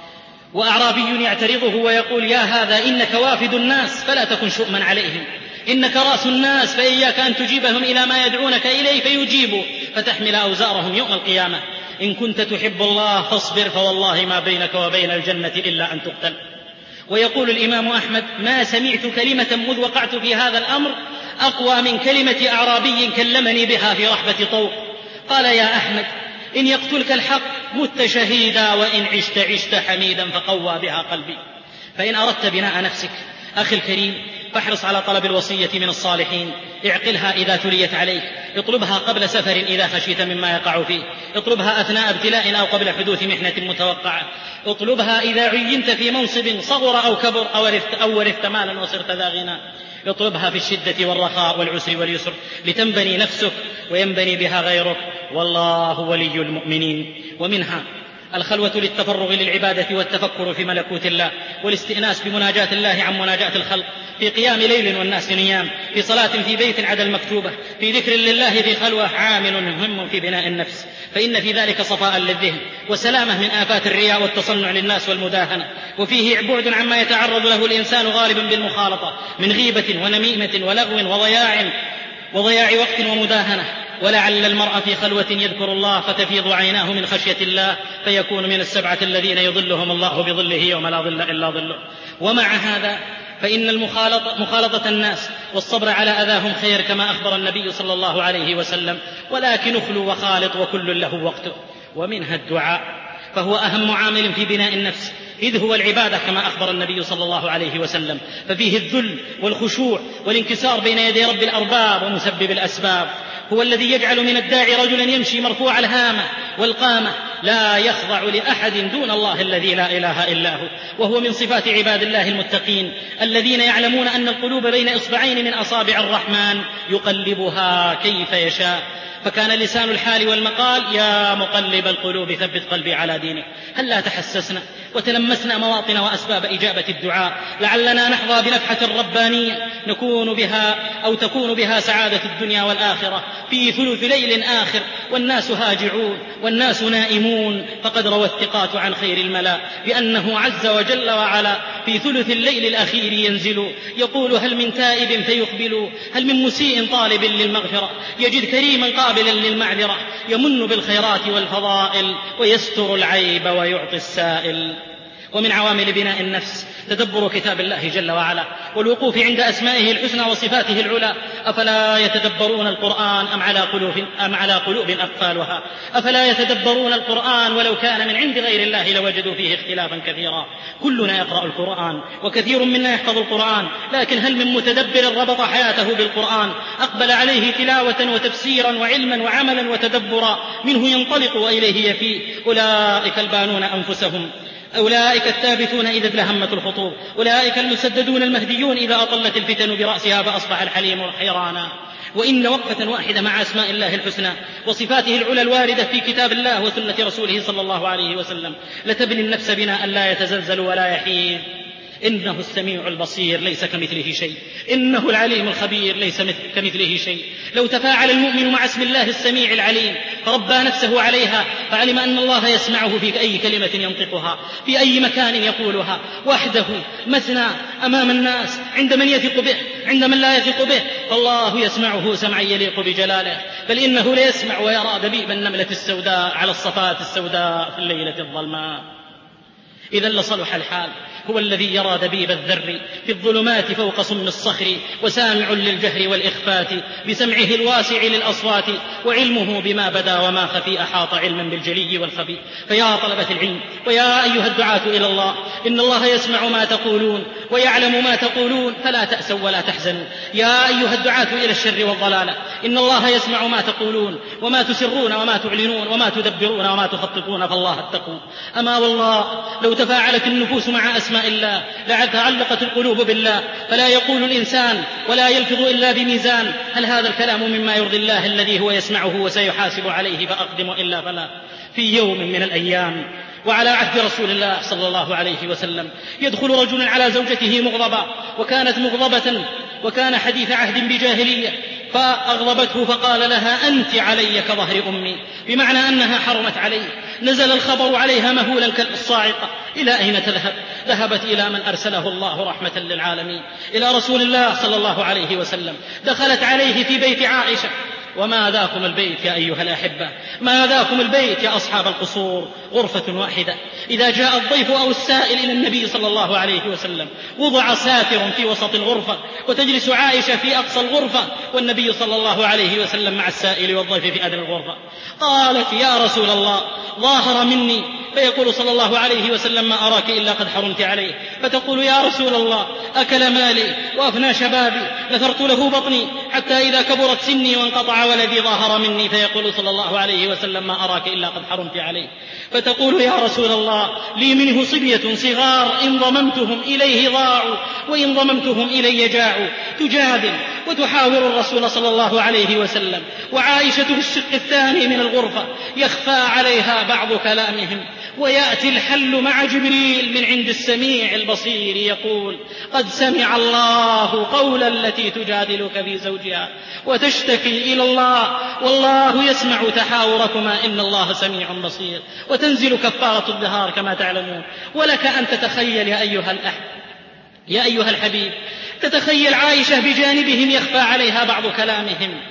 وأعرابي يعترضه ويقول: يا هذا إنك وافد الناس فلا تكن شؤما عليهم، إنك رأس الناس فإياك أن تجيبهم إلى ما يدعونك إليه فيجيبوا فتحمل أوزارهم يوم القيامة. إن كنت تحب الله فاصبر فوالله ما بينك وبين الجنة إلا أن تقتل. ويقول الإمام أحمد: ما سمعت كلمة مذ وقعت في هذا الأمر أقوى من كلمة أعرابي كلمني بها في رحبة طوق. قال: يا أحمد، إن يقتلك الحق مت شهيدا، وإن عشت حميدا فقوى بها قلبي. فإن أردت بناء نفسك أخي الكريم فاحرص على طلب الوصية من الصالحين، اعقلها إذا تليت عليك، اطلبها قبل سفر إذا خشيت مما يقع فيه، اطلبها أثناء ابتلاء أو قبل حدوث محنة متوقعة، اطلبها إذا عينت في منصب صغر أو كبر أو ورثت مالا وصرت ذا غنى، اطلبها في الشدة والرخاء والعسر واليسر لتنبني نفسك وينبني بها غيرك، والله ولي المؤمنين. ومنها الخلوة للتفرغ للعبادة والتفكر في ملكوت الله، والاستئناس بمناجاة الله عن مناجاة الخلق، في قيام ليل والناس نيام، في صلاة في بيت عدا المكتوبة، في ذكر لله في خلوة، عامل مهم في بناء النفس، فإن في ذلك صفاء للذهن وسلامة من آفات الرياء والتصنع للناس والمداهنة، وفيه بعد عما يتعرض له الإنسان غالبا بالمخالطة من غيبة ونميمة ولغو وضياع وقت ومداهنة. ولعل المرء في خلوة يذكر الله فتفيض عيناه من خشية الله فيكون من السبعة الذين يظلهم الله بظله يوم لا ظل إلا ظله. ومع هذا فإن مخالطة الناس والصبر على أذاهم خير كما أخبر النبي صلى الله عليه وسلم، ولكن اخلو وخالط وكل له وقته. ومنها الدعاء، فهو أهم عامل في بناء النفس، إذ هو العبادة كما أخبر النبي صلى الله عليه وسلم، ففيه الذل والخشوع والانكسار بين يدي رب الأرباب ومسبب الأسباب. هو الذي يجعل من الداعي رجلا يمشي مرفوع الهامة والقامة لا يخضع لأحد دون الله الذي لا إله إلا هو. وهو من صفات عباد الله المتقين الذين يعلمون أن القلوب بين إصبعين من أصابع الرحمن يقلبها كيف يشاء. فكان لسان الحال والمقال: يا مقلب القلوب ثبت قلبي على دينك. هل لا تحسسنا وتلمسنا مواطن وأسباب إجابة الدعاء، لعلنا نحظى بنفحة ربانية تكون بها سعادة الدنيا والآخرة في ثلث ليل آخر والناس هاجعون والناس نائمون. فقد روى الثقات عن خير الملا بأنه عز وجل وعلا في ثلث الليل الأخير ينزل يقول: هل من تائب فيقبل، هل من مسيء طالب للمغفرة، يجد كريما قابلا للمعذرة، يمن بالخيرات والفضائل ويستر العيب ويعطي السائل. ومن عوامل بناء النفس تدبر كتاب الله جل وعلا والوقوف عند أسمائه الحسنى وصفاته العلى. أفلا يتدبرون القرآن أم على قلوب أقفالها. أفلا يتدبرون القرآن ولو كان من عند غير الله لوجدوا فيه اختلافا كثيرا. كلنا يقرأ القرآن وكثير منا يحفظ القرآن، لكن هل من متدبر ربط حياته بالقرآن أقبل عليه تلاوة وتفسيرا وعلما وعملا وتدبرا منه ينطلق وإليه يفي؟ أولئك البانون أنفسهم، أولئك الثابتون إذا ازدهمت الخطوب، أولئك المسددون المهديون إذا أطلت الفتن برأسها فأصبح الحليم حيرانا. وإن وقفة واحدة مع أسماء الله الحسنى وصفاته العلى الواردة في كتاب الله وسنة رسوله صلى الله عليه وسلم لتبني النفس بناء لا يتزلزل ولا يحيد. إنه السميع البصير ليس كمثله شيء، إنه العليم الخبير ليس كمثله شيء. لو تفاعل المؤمن مع اسم الله السميع العليم فربى نفسه عليها فعلم أن الله يسمعه في أي كلمة ينطقها، في أي مكان يقولها، وحده مثنى أمام الناس، عند من يثق به، عند من لا يثق به، فالله يسمعه سمعا يليق بجلاله. بل إنه ليسمع ويرى دبيب النملة السوداء على الصفات السوداء في الليلة الظلماء. إذا لصلح الحال. هو الذي يرى دبيب الذر في الظلمات فوق صم الصخر، وسامع للجهر والإخفات بسمعه الواسع للأصوات، وعلمه بما بدا وما خفي أحاط علما بالجلي والخفي. فيا طلبة العلم ويا أيها الدعاة إلى الله، إن الله يسمع ما تقولون ويعلم ما تقولون، فلا تأسوا ولا تحزنوا. يا أيها الدعاة إلى الشر والضلالة، إن الله يسمع ما تقولون وما تسرون وما تعلنون وما تدبرون وما تخططون، فالله اتقوا. أما والله لو تفاعلت النفوس مع أسماء الله لتعلقت القلوب بالله، فلا يقول الإنسان ولا يلفظ إلا بميزان: هل هذا الكلام مما يرضي الله الذي هو يسمعه وسيحاسب عليه فأقدم إلا فلا. في يوم من الأيام وعلى عهد رسول الله صلى الله عليه وسلم يدخل رجل على زوجته مغضبا، وكانت مغضبة وكان حديث عهد بجاهلية، فأغضبته فقال لها: أنت علي كظهر أمي، بمعنى أنها حرمت عليه. نزل الخبر عليها مهولا كالصاعقة، إلى أين تذهب؟ ذهبت إلى من أرسله الله رحمة للعالمين، إلى رسول الله صلى الله عليه وسلم. دخلت عليه في بيت عائشة. وما ذاكم البيت يا أيها الأحبة، ما ذاكم البيت يا أصحاب القصور؟ غرفة واحدة. إذا جاء الضيف أو السائل إلى النبي صلى الله عليه وسلم وضع ساتر في وسط الغرفة، وتجلس عائشة في أقصى الغرفة، والنبي صلى الله عليه وسلم مع السائل والضيف في أدنى الغرفة. قالت: يا رسول الله، ظاهر مني. فيقول صلى الله عليه وسلم: ما أراك إلا قد حرمت عليه. فتقول: يا رسول الله، أكل مالي وأفنى شبابي، نثرت له بطني حتى إذا كبرت سني وانقطع ولدي ظاهر مني. فيقول صلى الله عليه وسلم: ما أراك إلا قد حرمت عليه. فتقول: يا رسول الله، لي منه صبية صغار إن ضممتهم إليه ضاعوا وإن ضممتهم إلي جاعوا. تجادل وتحاور الرسول صلى الله عليه وسلم، وعائشة في الشق الثاني من الغرفة يخفى عليها بعض كلامهم. ويأتي الحل مع جبريل من عند السميع البصير يقول: قد سمع الله قول التي تجادلك في زوجها وتشتكي إلى الله والله يسمع تحاوركما إن الله سميع بصير. وتنزل كفارة الظهار كما تعلمون. ولك أن تتخيل يا أيها الحبيب، تتخيل عائشة بجانبهم يخفى عليها بعض كلامهم.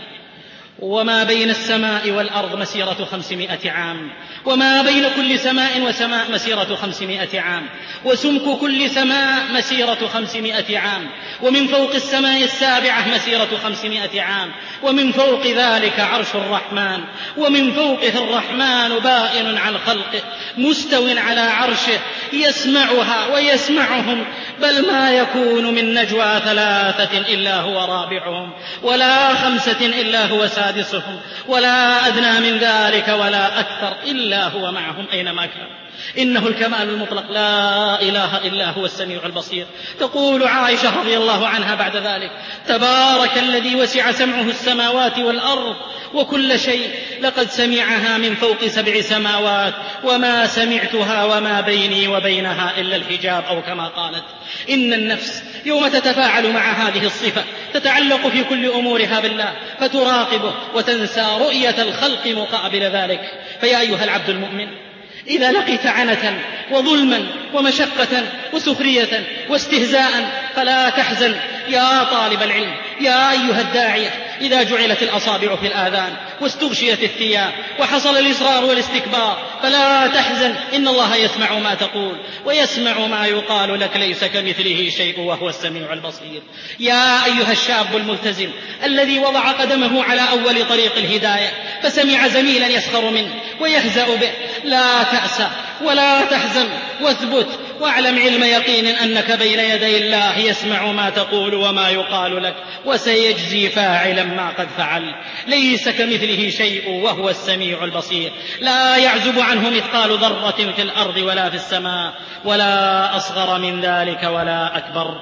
وما بين السماء والأرض مسيرة 500 عام، وما بين كل سماء وسماء مسيرة 500 عام، وسمك كل سماء مسيرة 500 عام، ومن فوق السماء السابعة مسيرة 500 عام، ومن فوق ذلك عرش الرحمن، ومن فوقه الرحمن بائن عن خلقه مستو على عرشه يسمعها ويسمعهم. بل ما يكون من نجوى 3 إلا هو رابعهم، ولا 5 إلا هو سادسهم، ولا أدنى من ذلك ولا أكثر إلا هو معهم أينما كان. إنه الكمال المطلق، لا إله إلا هو السميع البصير. تقول عائشة رضي الله عنها بعد ذلك: تبارك الذي وسع سمعه السماوات والأرض وكل شيء، لقد سمعها من فوق 7 سماوات وما سمعتها وما بيني وبينها إلا الحجاب، أو كما قالت. إن النفس يوم تتفاعل مع هذه الصفة تتعلق في كل أمورها بالله، فتراقبه وتنسى رؤية الخلق مقابل ذلك. فيا أيها العبد المؤمن، إذا لقيت عنة وظلما ومشقة وسخرية واستهزاء فلا تحزن يا طالب العلم، يا أيها الداعية. إذا جعلت الأصابع في الآذان واستغشيت الثياب وحصل الإصرار والاستكبار فلا تحزن، إن الله يسمع ما تقول ويسمع ما يقال لك، ليس كمثله شيء وهو السميع البصير. يا أيها الشاب الملتزم الذي وضع قدمه على أول طريق الهداية فسمع زميلا يسخر منه ويهزأ به، لا تأسى ولا تحزن، واثبت واعلم علم يقين أنك بين يدي الله يسمع ما تقول وما يقال لك، وسيجزي فاعلا ما قد فعل. ليس كمثله شيء وهو السميع البصير. لا يعزب عنه مثقال ذرة في الأرض ولا في السماء، ولا أصغر من ذلك ولا أكبر.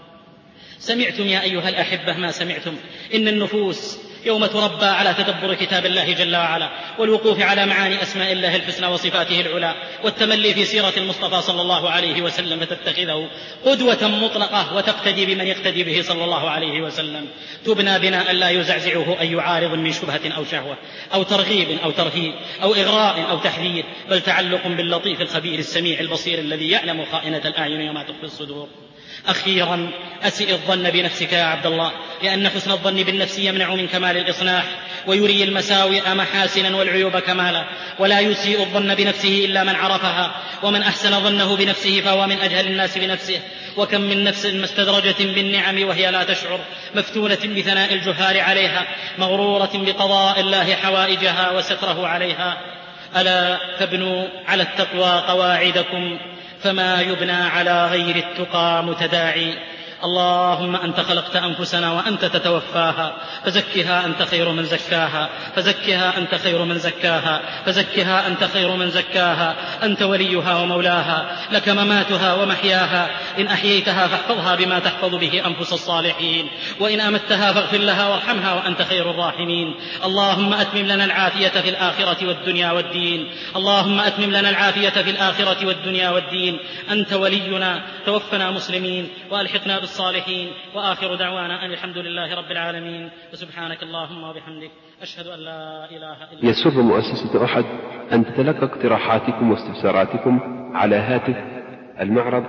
سمعتم يا أيها الأحبة ما سمعتم. إن النفوس يوم تربى على تدبر كتاب الله جل وعلا، والوقوف على معاني أسماء الله الحسنى وصفاته العلى، والتملي في سيرة المصطفى صلى الله عليه وسلم، فتتخذه قدوة مطلقة وتقتدي بمن يقتدي به صلى الله عليه وسلم، تبنى بناء لا يزعزعه أي عارض من شبهة أو شهوة أو ترغيب أو ترهيب أو إغراء أو تحذير، بل تعلق باللطيف الخبير السميع البصير الذي يعلم خائنة الأعين وما تخفي الصدور. أخيرا، أسئ الظن بنفسك يا عبد الله، لأن حسن الظن بالنفس يمنع من كمال الإصلاح، ويري المساوئ محاسنا والعيوب كمالا، ولا يسيء الظن بنفسه إلا من عرفها، ومن أحسن ظنه بنفسه فهو من أجهل الناس بنفسه. وكم من نفس مستدرجة بالنعم وهي لا تشعر، مفتونة بثناء الجهال عليها، مغرورة بقضاء الله حوائجها وستره عليها. ألا فابنوا على التقوى قواعدكم، فما يبنى على غير التقى متداعي. اللهم أنت خلقت أنفسنا وأنت تتوفاها، فزكها أنت خير من زكاها، فزكها أنت خير من زكاها، فزكها أنت خير من زكاها. أنت وليها ومولاها، لك مماتها ومحياها. إن أحييتها فاحفظها بما تحفظ به أنفس الصالحين، وإن أمتها فاغفر لها وارحمها وأنت خير الراحمين. اللهم أتمم لنا العافية في الآخرة والدنيا والدين، اللهم أتمم لنا العافية في الآخرة والدنيا والدين. أنت ولينا، توفنا مسلمين وألحقنا بالصالحين. وآخر دعوانا أن الحمد لله رب العالمين، وسبحانك اللهم وبحمدك، أشهد أن لا إله إلا أنت. يسر مؤسسة أحد أن تتلقى اقتراحاتكم واستفساراتكم على هاتف المعرض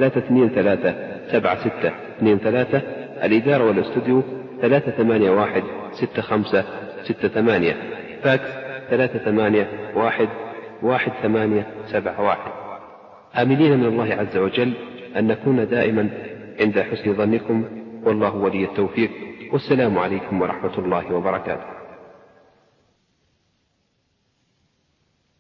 323-7623. الإدارة والاستوديو 381-6568. فاكس 381-1871. آملين من الله عز وجل أن نكون دائما عند حسن ظنكم، والله ولي التوفيق. والسلام عليكم ورحمة الله وبركاته.